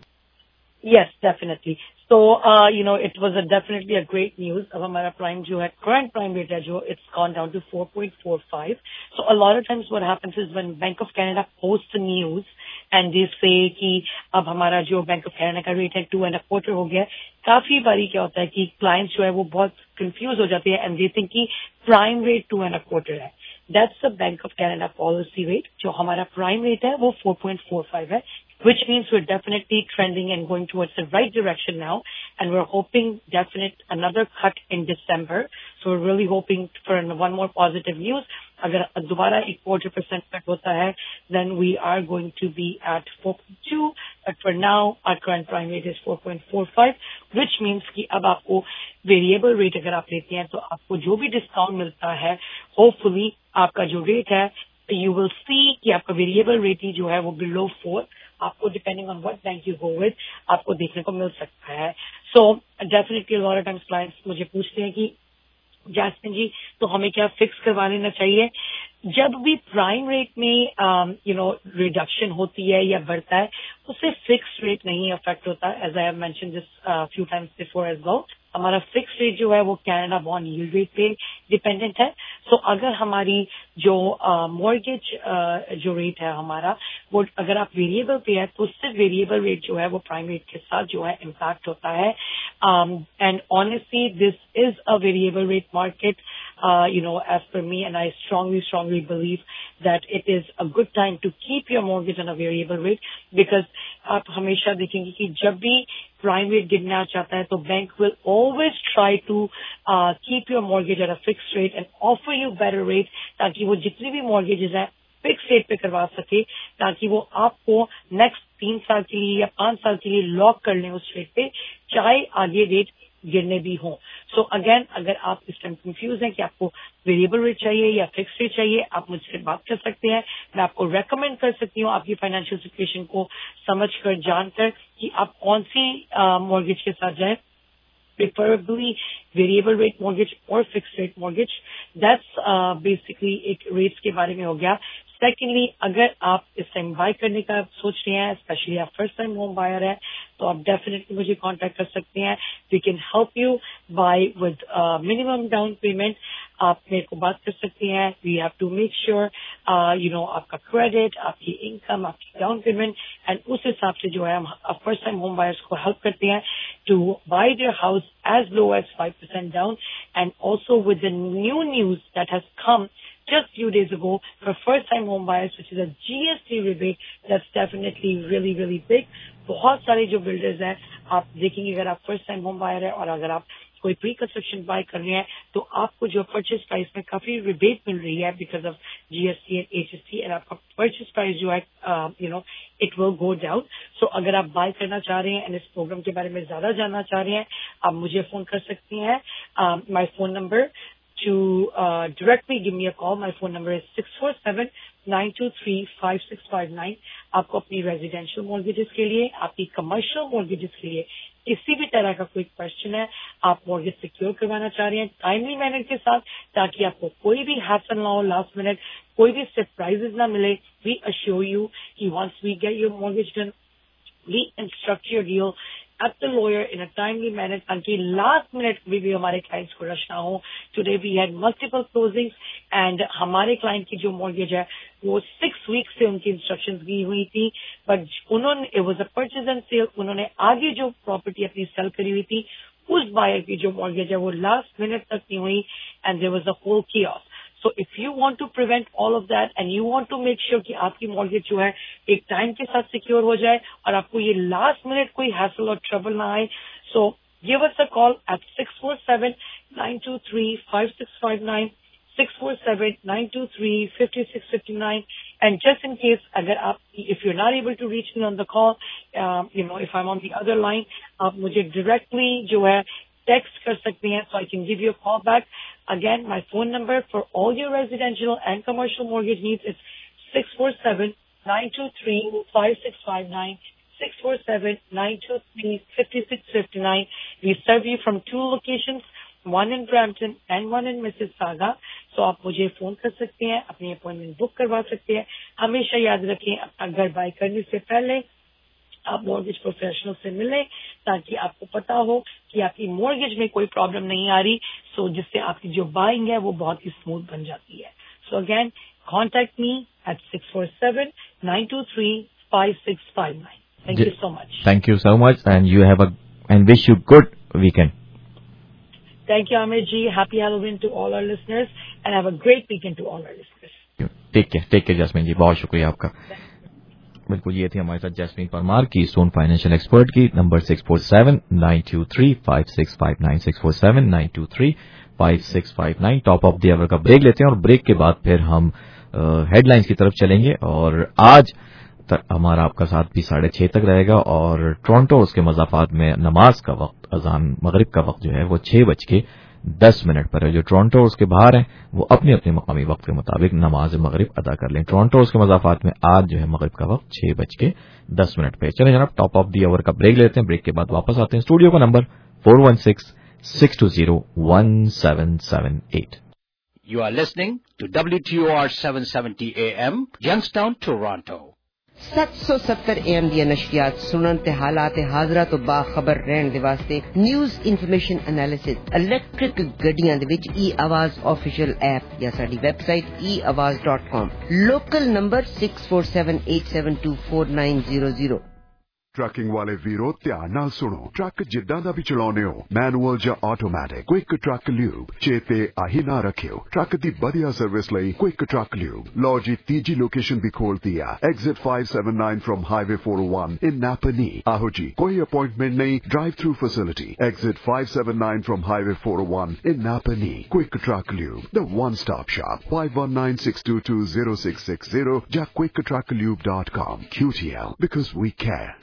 Yes, definitely. So, uh, you know, it was a definitely a great news. अब हमारा prime जो है, current prime rate है जो, it's gone down to four point four five. So, a lot of times what happens is when Bank of Canada posts the news and they say कि अब हमारा जो Bank of Canada का rate है two and a quarter हो गया, काफी बारी क्या होता है कि clients जो है वो बहुत confused हो जाते हैं and they think कि prime rate two and a quarter है. That's the Bank of Canada policy rate. जो हमारा prime rate है वो four point four five है. Which means we're definitely trending and going towards the right direction now, and we're hoping definite another cut in December. So we're really hoping for one more positive news. Agar dobara a quarter percent cut hota hai, then we are going to be at four point two. But for now, our current prime rate is four point four five, which means कि अब आपको variable rate अगर आप लेते हैं तो आपको जो भी discount मिलता है, hopefully आपका जो rate है, you will see कि आपका variable rate ही जो है वो below four. आपको depending on what bank you go with आपको देखने को मिल सकता है. So definitely lot of times clients मुझे पूछते हैं कि जैस्मिन जी तो हमें क्या फिक्स करवा लेना चाहिए. जब भी प्राइम रेट में यू नो रिडक्शन होती है या बढ़ता है उससे फिक्स रेट नहीं अफेक्ट होता. As I have mentioned this few times before as well, हमारा फिक्स रेट जो है वो कनाडा बॉन्ड यील्ड रेट पे डिपेंडेंट है. सो so, अगर हमारी जो मॉर्गेज uh, uh, जो रेट है हमारा वो अगर आप वेरिएबल पे है तो उससे वेरिएबल रेट जो है वो प्राइम रेट के साथ जो है इम्पैक्ट होता है. And honestly this is a variable rate market, you know, as per me, and I strongly strongly believe that it is a good time to keep your mortgage on a variable rate, because आप हमेशा देखेंगे कि जब भी prime rate गिरना चाहता है तो bank will always try to uh, keep your mortgage at a fixed rate and offer you better rate, ताकि वो जितनी भी mortgages हैं फिक्स रेट पे करवा सके, ताकि वो आपको नेक्स्ट तीन साल के लिए या पांच साल के लिए लॉक कर लें उस रेट पे, चाहे आगे रेट गिरने भी हों. सो अगेन, अगर आप इस टाइम कंफ्यूज हैं कि आपको वेरिएबल रेट चाहिए या फिक्स रेट चाहिए, आप मुझसे बात कर सकते हैं. मैं आपको रेकमेंड कर सकती हूँ आपकी फाइनेंशियल सिचुएशन को समझकर जानकर कि आप कौन सी मॉर्गेज के साथ जाएं, प्रिफरेबली वेरिएबल रेट मॉर्गेज और fix rate mortgage. That's basically एक रेट्स के बारे में हो गया. सेकेंडली, अगर आप इस टाइम बाय करने का सोच रहे हैं, स्पेशली आप फर्स्ट टाइम होम बायर है, तो आप डेफिनेटली मुझे कांटेक्ट कर सकते हैं. We can help you buy with minimum down payment. आप मेरे को बात कर सकते हैं. We have to make sure you know आपका क्रेडिट, आपकी इनकम, आपकी डाउन पेमेंट, एंड उस हिसाब से जो है हम फर्स्ट टाइम होम बायर्स को हेल्प करते हैं to buy their house as low as five percent down. And also with the new news that has come just few days ago for first time home buyers, which is a G S T rebate, that's definitely really really big. बहुत सारे जो builders हैं आप देखेंगे, अगर आप first time home buyer है और अगर आप कोई प्री कंस्ट्रक्शन बाय कर रहे हैं तो आपको जो परचेज प्राइस में काफी रिबेट मिल रही है because of GST and HST, and आपका परचेज प्राइस जो है you know it will go down. So अगर आप बाय करना चाह रहे हैं एंड इस प्रोग्राम के बारे में ज्यादा जानना चाह रहे हैं, आप मुझे फोन कर सकती हैं. My phone number to uh, directly give me a call. My phone number is six four seven nine two three five six five nine. आपको अपनी रेजिडेंशियल मॉर्गेजेस के लिए, आपकी कमर्शियल मॉर्गेजेस के लिए किसी भी तरह का कोई क्वेश्चन है, आप मॉर्गेज सिक्योर करवाना चाह रहे हैं टाइमली मैनर के साथ, ताकि आपको कोई भी हैसल ना हो, लास्ट मिनट कोई भी सरप्राइजेस ना मिले. वी अश्योर यू कि once we get your mortgage done, we instruct your deal at the lawyer in a timely manner, ताकि लास्ट मिनट में भी हमारे क्लाइंट्स को रश ना हो. Today we had multiple closings and हमारे क्लाइंट की जो मॉर्गेज है वो सिक्स वीक से उनकी इंस्ट्रक्शंस दी हुई थी, बट उन्होंने it was a purchase and sale, उन्होंने आगे जो प्रॉपर्टी अपनी सेल करी हुई थी उस बायर की जो मॉर्गेज है वो लास्ट मिनट तक नहीं हुई, and there was a whole chaos. So if you want to prevent all of that and you want to make sure कि आपकी मॉर्गेज जो है एक टाइम के साथ सिक्योर हो जाए और आपको ये लास्ट मिनट कोई हैसल और ट्रबल ना आए, so give us a call at six four seven, nine two three, five six five nine, six four seven, nine two three, five six five nine. And just in case, agar aap, if you're not able to reach me on the call, um, you know, if I'm on the other line, aap mujhe directly jo hai text kar sakte hain, so I can give you a call back. Again, my phone number for all your residential and commercial mortgage needs is six four seven, nine two three, five six five nine, six four seven, nine two three, five six five nine. We serve you from two locations, one in Brampton and one in Mississauga. So آپ مجھے phone کر سکتے ہیں, اپنی appointment بک کروا سکتے ہیں. ہمیشہ یاد رکھیں, اپنا گھر بائی کرنے سے پہلے آپ مورگیج پروفیشنل سے ملیں تاکہ آپ کو پتا ہو کہ آپ کی مورگیج میں کوئی پرابلم نہیں آ رہی, سو جس سے آپ کی جو بائنگ ہے وہ بہت ہی اسموتھ بن جاتی ہے. So again contact me eight six four seven, nine two three, five six five nine. Thank you so much. Thank you so much and you have and wish you good weekend. Thank you, Amir ji. Happy Halloween to all our listeners and have a great weekend to all our listeners. Take care. Take care, Jasmine ji. بہت شکریہ آپ کا. بالکل یہ تھی ہمارے ساتھ Jasmine Parmar کی اسٹون فائنینشیل ایکسپرٹ کی. Number six four seven nine two three five six five nine, six four seven nine two three five six five nine. Top of the hour کا بریک لیتے ہیں اور بریک کے بعد پھر ہم ہیڈ لائنز کی طرف چلیں گے. اور آج ہمارا آپ کا ساتھ بھی ساڑھے چھ تک رہے گا اور ٹورانٹو اس کے مضافات میں نماز کا وقت, اذان مغرب کا وقت جو ہے وہ چھ بج کے دس منٹ پر ہے. جو ٹورانٹو اس کے باہر ہیں وہ اپنے اپنے مقامی وقت کے مطابق نماز مغرب ادا کر لیں. ٹورانٹو اس کے مضافات میں آج جو ہے مغرب کا وقت چھ بج کے دس منٹ پہ. چلیں جناب ٹاپ آف دی آور کا بریک لیتے ہیں. بریک کے بعد واپس آتے ہیں. اسٹوڈیو کا number four one six six two zero one seven seven eight. You are listening to W T O R seven seventy A M, Youngstown, Toronto. سات سو ستر اے ایم دیا نشریات سنن تے حالات حاضرہ تو باخبر رہن دے واسطے نیوز انفارمیشن انالیسس الیکٹرک گڈیاں دے وچ ای آواز آفیشیل ایپ یا ساڈی website E Awaz dot com. Local number six four seven eight seven two four nine zero zero. Trucking ਵਾਲੇ ਵੀਰੋ ਧਿਆਨ ਨਾਲ ਸੁਣੋ. ਟਰੱਕ ਜਿੱਦਾਂ ਦਾ ਵੀ ਚਲਾਉਂਦੇ ਹੋ, ਮੈਨੂਅਲ ਜਾਂ ਆਟੋਮੈਟਿਕ, ਕੁਇਕ ਟਰੱਕ ਲਿਊਬ ਚੇਤੇ ਆਹੀ ਨਾ ਰੱਖਿਓ. ਟਰੱਕ ਦੀ ਵਧੀਆ ਸਰਵਿਸ ਲਈ ਕੁਇਕ ਟਰੱਕ ਲਿਊਬ. ਲਓ ਜੀ ਤੀਜੀ ਲੋਕੇਸ਼ਨ ਵੀ ਖੋਲਤੀ ਆ, exit five seventy-nine from highway four oh one in Napanee. ਆਹੋ ਜੀ, ਕੋਈ ਅਪਾਇੰਟਮੈਂਟ ਨਹੀਂ, drive through facility. Exit five seventy-nine from highway four oh one in Napanee. Quick truck lube, the one stop shop. five one nine, six two two, zero six six zero ਜਾਂ quick truck lube dot com. Q T L, because we care.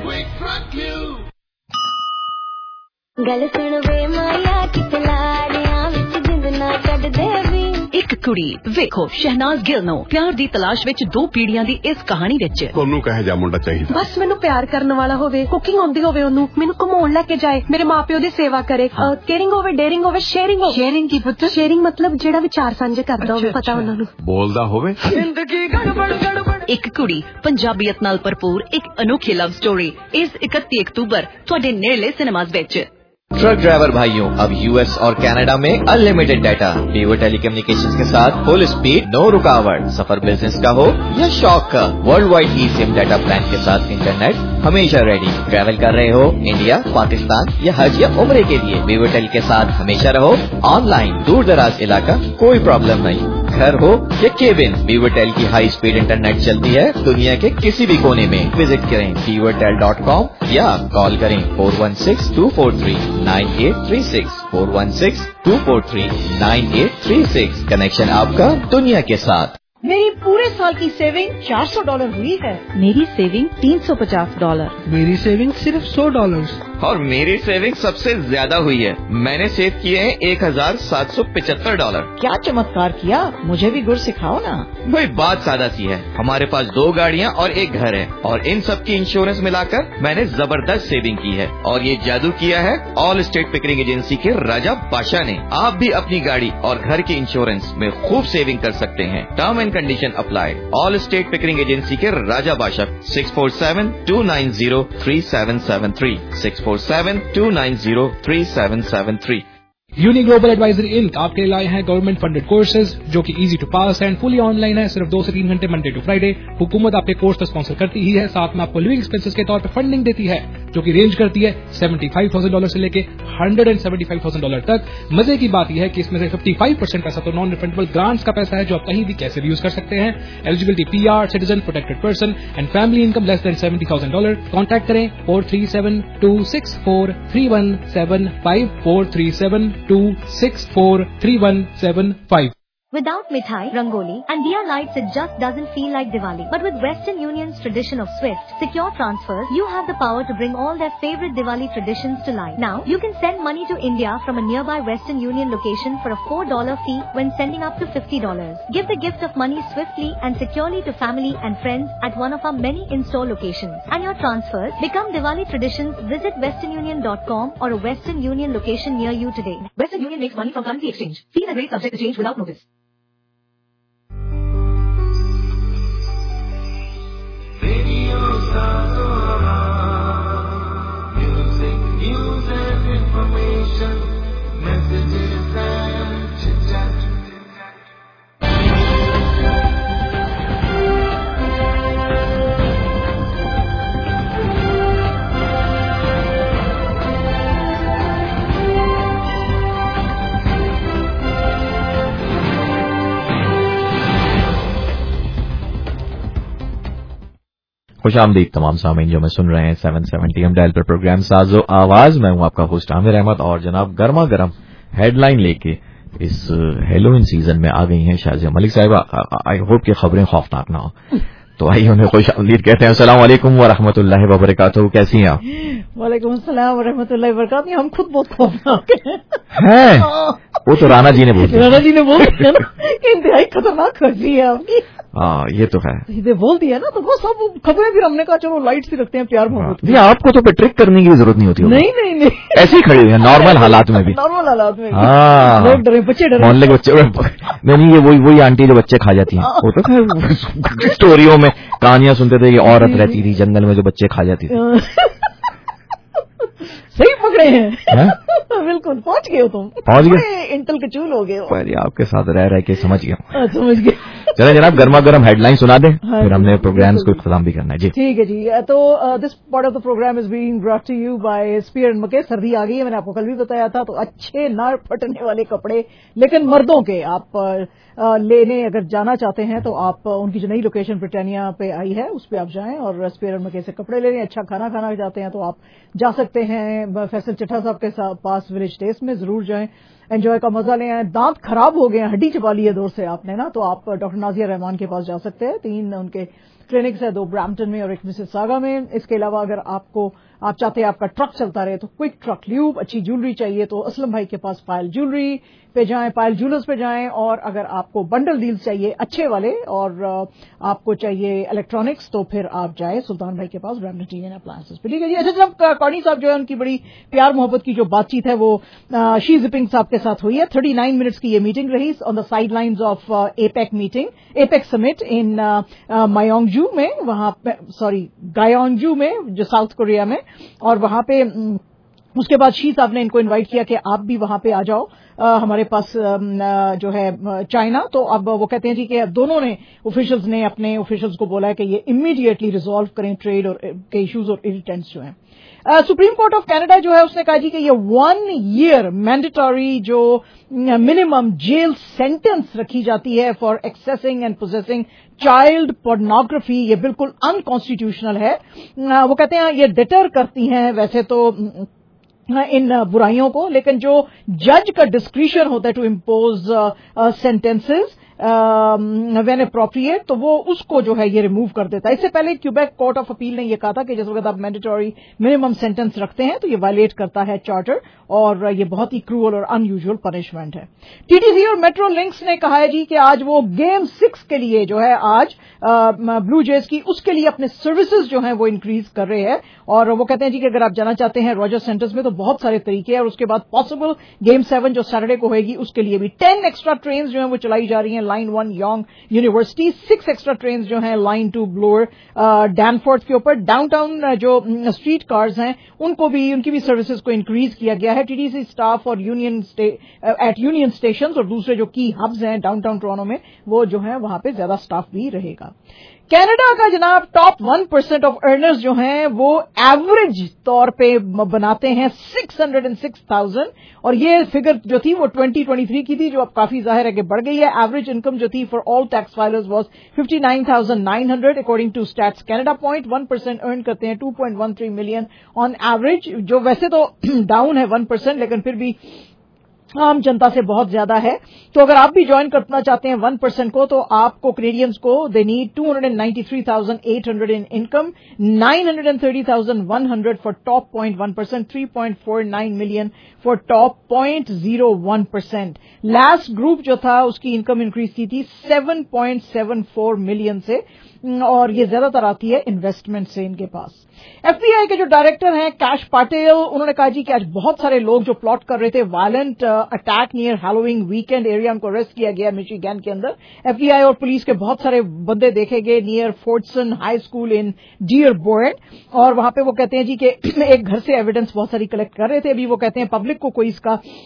गल सुन वे माया किते लाड़ियां विच जिंद ना कड देवी. ਇੱਕ ਕੁੜੀ ਵੇਖੋ ਸ਼ਹਿਨਾਜ਼ ਗਿੱਲ ਨੂੰ ਪਿਆਰ ਦੀ ਤਲਾਸ਼ ਵਿੱਚ ਦੋ ਪੀੜ੍ਹੀਆਂ ਦੀ ਇਸ ਕਹਾਣੀ ਵਿੱਚ ਤੁਹਾਨੂੰ ਕਹੇ ਜਾ ਮੁੰਡਾ ਚਾਹੀਦਾ. ਬਸ ਮੈਨੂੰ ਪਿਆਰ ਕਰਨ ਵਾਲਾ ਹੋਵੇ, ਕੁਕਿੰਗ ਆਉਂਦੀ ਹੋਵੇ ਉਹਨੂੰ, ਮੈਨੂੰ ਘੁਮਾਉਣ ਲੈ ਕੇ ਜਾਏ, ਮੇਰੇ ਮਾਪਿਓ ਦੀ ਸੇਵਾ ਕਰੇ, ਕੇਅਰਿੰਗ ਹੋਵੇ, ਡੇਅਰਿੰਗ ਹੋਵੇ, ਸ਼ੇਅਰਿੰਗ ਹੋਵੇ. ਸ਼ੇਅਰਿੰਗ ਕੀ ਪੁੱਤ? ਸ਼ੇਅਰਿੰਗ ਮਤਲਬ ਜਿਹੜਾ ਵਿਚਾਰ ਸਾਂਝੇ ਕਰਦਾ ਹੋਵੇ, ਪਤਾ ਉਹਨਾਂ ਨੂੰ, ਬੋਲਦਾ ਹੋਵੇ. ਜ਼ਿੰਦਗੀ ਗੜਬੜ ਗੜਬੜ. ਇੱਕ ਕੁੜੀ ਪੰਜਾਬੀਅਤ ਨਾਲ ਭਰਪੂਰ ਇੱਕ ਅਨੋਖੀ ਲਵ ਸਟੋਰੀ ਇਸ ਇਕੱਤੀ ਅਕਤੂਬਰ ਤੁਹਾਡੇ ਨੇੜਲੇ ਸਿਨੇਮਾਜ਼ ਵਿੱਚ. ट्रक ड्राइवर भाइयों, अब यूएस और कनाडा में अनलिमिटेड डाटा, वीवो टेलीकम्युनिकेशंस के साथ फुल स्पीड, नो रुकावट. सफर बिजनेस का हो या शौक का, world wide e SIM data plan के साथ इंटरनेट हमेशा रेडी. ट्रैवल कर रहे हो इंडिया, पाकिस्तान या हज या उम्रे के लिए, वीवो टेल के साथ हमेशा रहो ऑनलाइन. दूर दराज इलाका कोई प्रॉब्लम नहीं, घर हो या केबिन, वीवो टेल की हाई स्पीड इंटरनेट चलती है दुनिया के किसी भी कोने में. विजिट करें वीवो टेल डॉट कॉम या कॉल करें four one six two four three nine eight three six. Four one six two four three nine eight three six. Connection आपका दुनिया के साथ. मेरी पूरे साल की सेविंग चार सौ डॉलर हुई है. मेरी सेविंग तीन सौ पचास डॉलर. मेरी सेविंग सिर्फ सौ डॉलर. और मेरी सेविंग सबसे ज्यादा हुई है, मैंने सेव किए हैं एक हजार सात सौ पिछहत्तर डॉलर. क्या चमत्कार किया, मुझे भी गुर सिखाओ ना. भाई बात सादा सी है, हमारे पास दो गाड़ियाँ और एक घर है और इन सब की इंश्योरेंस मिलाकर मैंने जबरदस्त सेविंग की है. और ये जादू किया है ऑल स्टेट पिकरिंग एजेंसी के राजा बादशाह ने. आप भी अपनी गाड़ी और घर के इंश्योरेंस में खूब सेविंग कर सकते हैं. Term and condition apply. Allstate Pickering agency के Raja Badshah. Six four seven two nine zero three seven seven three six four seven two nine zero three seven seven three. Uni global advisory inc आपके लिए लाए हैं government funded courses जो कि easy to pass and fully online है. सिर्फ दो से तीन घंटे मंडे टू फ्राइडे. हुकूमत आपके कोर्स तो स्पॉन्सर करती ही है, साथ में आपको लिविंग एक्सपेंसेस के तौर पर फंडिंग देती है. जो कि रेंज करती है सेवेंटी फाइव थाउजेंड डॉलर से लेके hundred and seventy five thousand dollar तक। मजे की बात यह है कि इसमें से फिफ्टी फाइव परसेंट पैसा तो नॉन रिफंडेबल ग्रांट्स का पैसा है जो आप कहीं भी कैसे भी यूज कर सकते हैं। Eligibility PR, citizen, protected person and family income less than seventy thousand dollar. Contact करें four three seven two six four three one seven five four three seven two six four three one seven five. Without mithai, rangoli, and diya lights, it just doesn't feel like Diwali. But with Western Union's tradition of Swift, secure transfers, you have the power to bring all their favorite Diwali traditions to life. Now, you can send money to India from a nearby Western Union location for a four dollar fee when sending up to fifty dollars. Give the gift of money swiftly and securely to family and friends at one of our many in-store locations. And your transfers become Diwali traditions. Visit western union dot com or a Western Union location near you today. Western Union makes money from currency exchange. Fees and rates subject to change without notice. Radio Sato music, news and information, messages and chit-chat. खुश आमदीद तमाम सामीन जो मैं सुन रहे हैं seven seventy M dial पर प्रोग्राम साजो आवाज। मैं हूं आपका होस्ट आमिर अहमद और जनाब गर्मा गर्म हेडलाइन लेके इस हेलोविन सीजन में आ गई हैं शाजिया मलिक साहिबा। आई होप कि खबरें खौफनाक ना हो, तो आइए उन्हें खुश आमदीद कहते हैं। अस्सलाम वालेकुम व रहमतुल्लाहि व बरकातहू। कैसी हैं आप? वालेकुम अस्सलाम व रहमतुल्लाहि व बरकातहू। हम खुद बहुत खौफनाक हैं। वो तो राणा जी ने बोल दिया, राणा जी ने बोल दिया ना कि इंतहाई खतरनाक खबरी है आपकी। हाँ ये तो है, सीधे बोल दिया ना, तो वो सब खबरें फिर हमने कहा चलो लाइट सी रखते हैं, प्यार मोहब्बत। नहीं आपको तो ट्रिक करने की जरूरत नहीं होती। नहीं नहीं नहीं ऐसे ही खड़ी हुई है नॉर्मल हालात में भी, नॉर्मल हालात में। हाँ लोग डरे, बच्चे डरे, मोहल्ले के बच्चे। नहीं नहीं ये वही वही आंटी जो बच्चे खा जाती है। वो तो स्टोरियों में कहानियां सुनते थे, ये औरत रहती थी जंगल में जो बच्चे खा जाती थी। सही पकड़े हैं बिल्कुल, पहुंच गए हो तुम, पहुंच गए, इंटल के चूल हो गए हो। पर आपके साथ रह रह के समझ गया, समझ गए। चलो जनाब गर्मा गर्म हेडलाइन सुना दें, फिर हमने प्रोग्राम्स को इख्तिताम भी करना है जी। ठीक है जी। तो this part of the program is being brought to you by Spear and Mackay. सर्दी आ गई है, मैंने आपको कल भी बताया था, तो अच्छे ना फटने वाले कपड़े लेकिन मर्दों के आप आ, लेने अगर जाना चाहते हैं तो आप उनकी जो नई लोकेशन ब्रिटानिया पे आई है उस पर आप जाएं और स्पीयर एंड मके से कपड़े लेने। अच्छा खाना खाना चाहते हैं तो आप जा सकते हैं फैसल चिट्ठा साहब के पास विलेज टेस्ट में, जरूर जाएं, एंजॉय का मजा लें। दांत खराब हो गए हैं, हड्डी चबा ली है दूर से आपने ना, तो आप डॉक्टर नाजिया रहमान के पास जा सकते हैं। तीन उनके क्लिनिक्स है, दो ब्रैम्पटन में और एक मिसिसागा में। इसके अलावा अगर आपको आप चाहते हैं आपका ट्रक चलता रहे तो क्विक ट्रक ल्यूब, अच्छी ज्वेलरी चाहिए तो असलम भाई के पास पायल ज्वेलरी पे जाएं, पायल ज्वेलर्स पे जाएं। और अगर आपको बंडल डील्स चाहिए अच्छे वाले और आपको चाहिए इलेक्ट्रॉनिक्स तो फिर आप जाएं सुल्तान भाई के पास ब्रैम्पटन टी एंड अप्लायंसेस पे। ठीक है जी। अच्छा जनाब कॉर्नी साहब जो है उनकी बड़ी प्यार मोहब्बत की जो बातचीत है वो शी जिपिंग साहब के साथ हुई है। थर्टी नाइन मिनट्स की ये मीटिंग रही on the side lines of APEC meeting, APEC summit in Gyeongju में, वहां पे सॉरी गायोंगजू में जो साउथ कोरिया में। और वहां पे उसके बाद शी साहब ने इनको इनवाइट किया कि आप भी वहां पे आ जाओ आ, हमारे पास आ, जो है चाइना। तो अब वो कहते हैं जी कि दोनों ने ऑफिशियल्स ने अपने ऑफिशियल्स को बोला है कि ये इमीडिएटली रिजॉल्व करें ट्रेड और के इश्यूज और इरिटेंट्स जो हैं। सुप्रीम कोर्ट ऑफ कनाडा जो है उसने कहा जी कि ये वन ईयर मैंडेटरी जो मिनिमम जेल सेंटेंस रखी जाती है for accessing and possessing child pornography, ये बिल्कुल अनकॉन्स्टिट्यूशनल है। आ, वो कहते हैं ये डिटर करती हैं वैसे तो इन बुराइयों को, लेकिन जो जज का डिस्क्रिशन होता है to impose sentences when appropriate तो वो उसको जो है ये रिमूव कर देता है। इससे पहले क्यूबेक कोर्ट ऑफ अपील ने ये कहा था कि जिस वक्त आप मैंडेटरी मिनिमम सेंटेंस रखते हैं तो ये वायलेट करता है चार्टर और ये बहुत ही क्रूअल और अनयूजुअल पनिशमेंट है। टीटीसी और मेट्रो लिंक्स ने कहा है जी कि आज वो गेम सिक्स के लिए जो है आज ब्लू जेज की उसके लिए अपने सर्विसेज जो है वो इंक्रीज कर रहे हैं। और वो कहते हैं जी कि अगर आप जाना चाहते हैं रॉजर सेंटर्स में तो बहुत सारे तरीके हैं। और उसके बाद पॉसिबल गेम सेवन जो सैटरडे को होगी उसके लिए भी टेन एक्स्ट्रा ट्रेन जो है वो चलाई जा रही हैं। Line one Yonge University, six extra train जो हैं लाइन टू ब्लोअर डैनफोर्थ के ऊपर। डाउनटाउन जो स्ट्रीट कार्स हैं उनको भी उनकी भी सर्विसेज को इंक्रीज किया गया है। टीटीसी स्टाफ और यूनियन एट यूनियन स्टेशन और दूसरे जो की हब्स हैं डाउनटाउन टोरंटो में वो जो है वहां पे ज्यादा स्टाफ भी रहेगा। कनाडा का जनाब top one percent of earners जो हैं वो एवरेज तौर पे बनाते हैं six hundred and six thousand, और ये फिगर जो थी वो ट्वेंटी ट्वेंटी थ्री की थी, जो अब काफी जाहिर है कि बढ़ गई है. एवरेज इनकम जो थी for all tax filers was fifty nine thousand nine hundred according to Stats Canada. Point one percent earn करते हैं two point one three million on average, जो वैसे तो डाउन है वन परसेंट, लेकिन फिर भी आम जनता से बहुत ज्यादा है. तो अगर आप भी ज्वाइन करना चाहते हैं वन परसेंट को, तो आपको कैनेडियंस को they need two hundred ninety three thousand eight hundred in income, nine hundred thirty thousand one hundred for top point one percent, three point four nine million for top point zero one percent. Last group जो था उसकी income increase की थी seven point seven four million से, और ये ज्यादातर आती है इन्वेस्टमेंट से इनके पास. एफबीआई के जो डायरेक्टर हैं कैश पाटिल, उन्होंने कहा जी कि आज बहुत सारे लोग जो प्लॉट कर रहे थे violent attack near Halloween weekend area, उनको अरेस्ट किया गया मिशिगन के अंदर. एफबीआई और पुलिस के बहुत सारे बंदे देखे गए near Fordson High School in Dearborn, और वहां पे वो कहते हैं जी कि एक घर से एविडेंस बहुत सारी कलेक्ट कर रहे थे. अभी वो कहते हैं पब्लिक को कोई इसका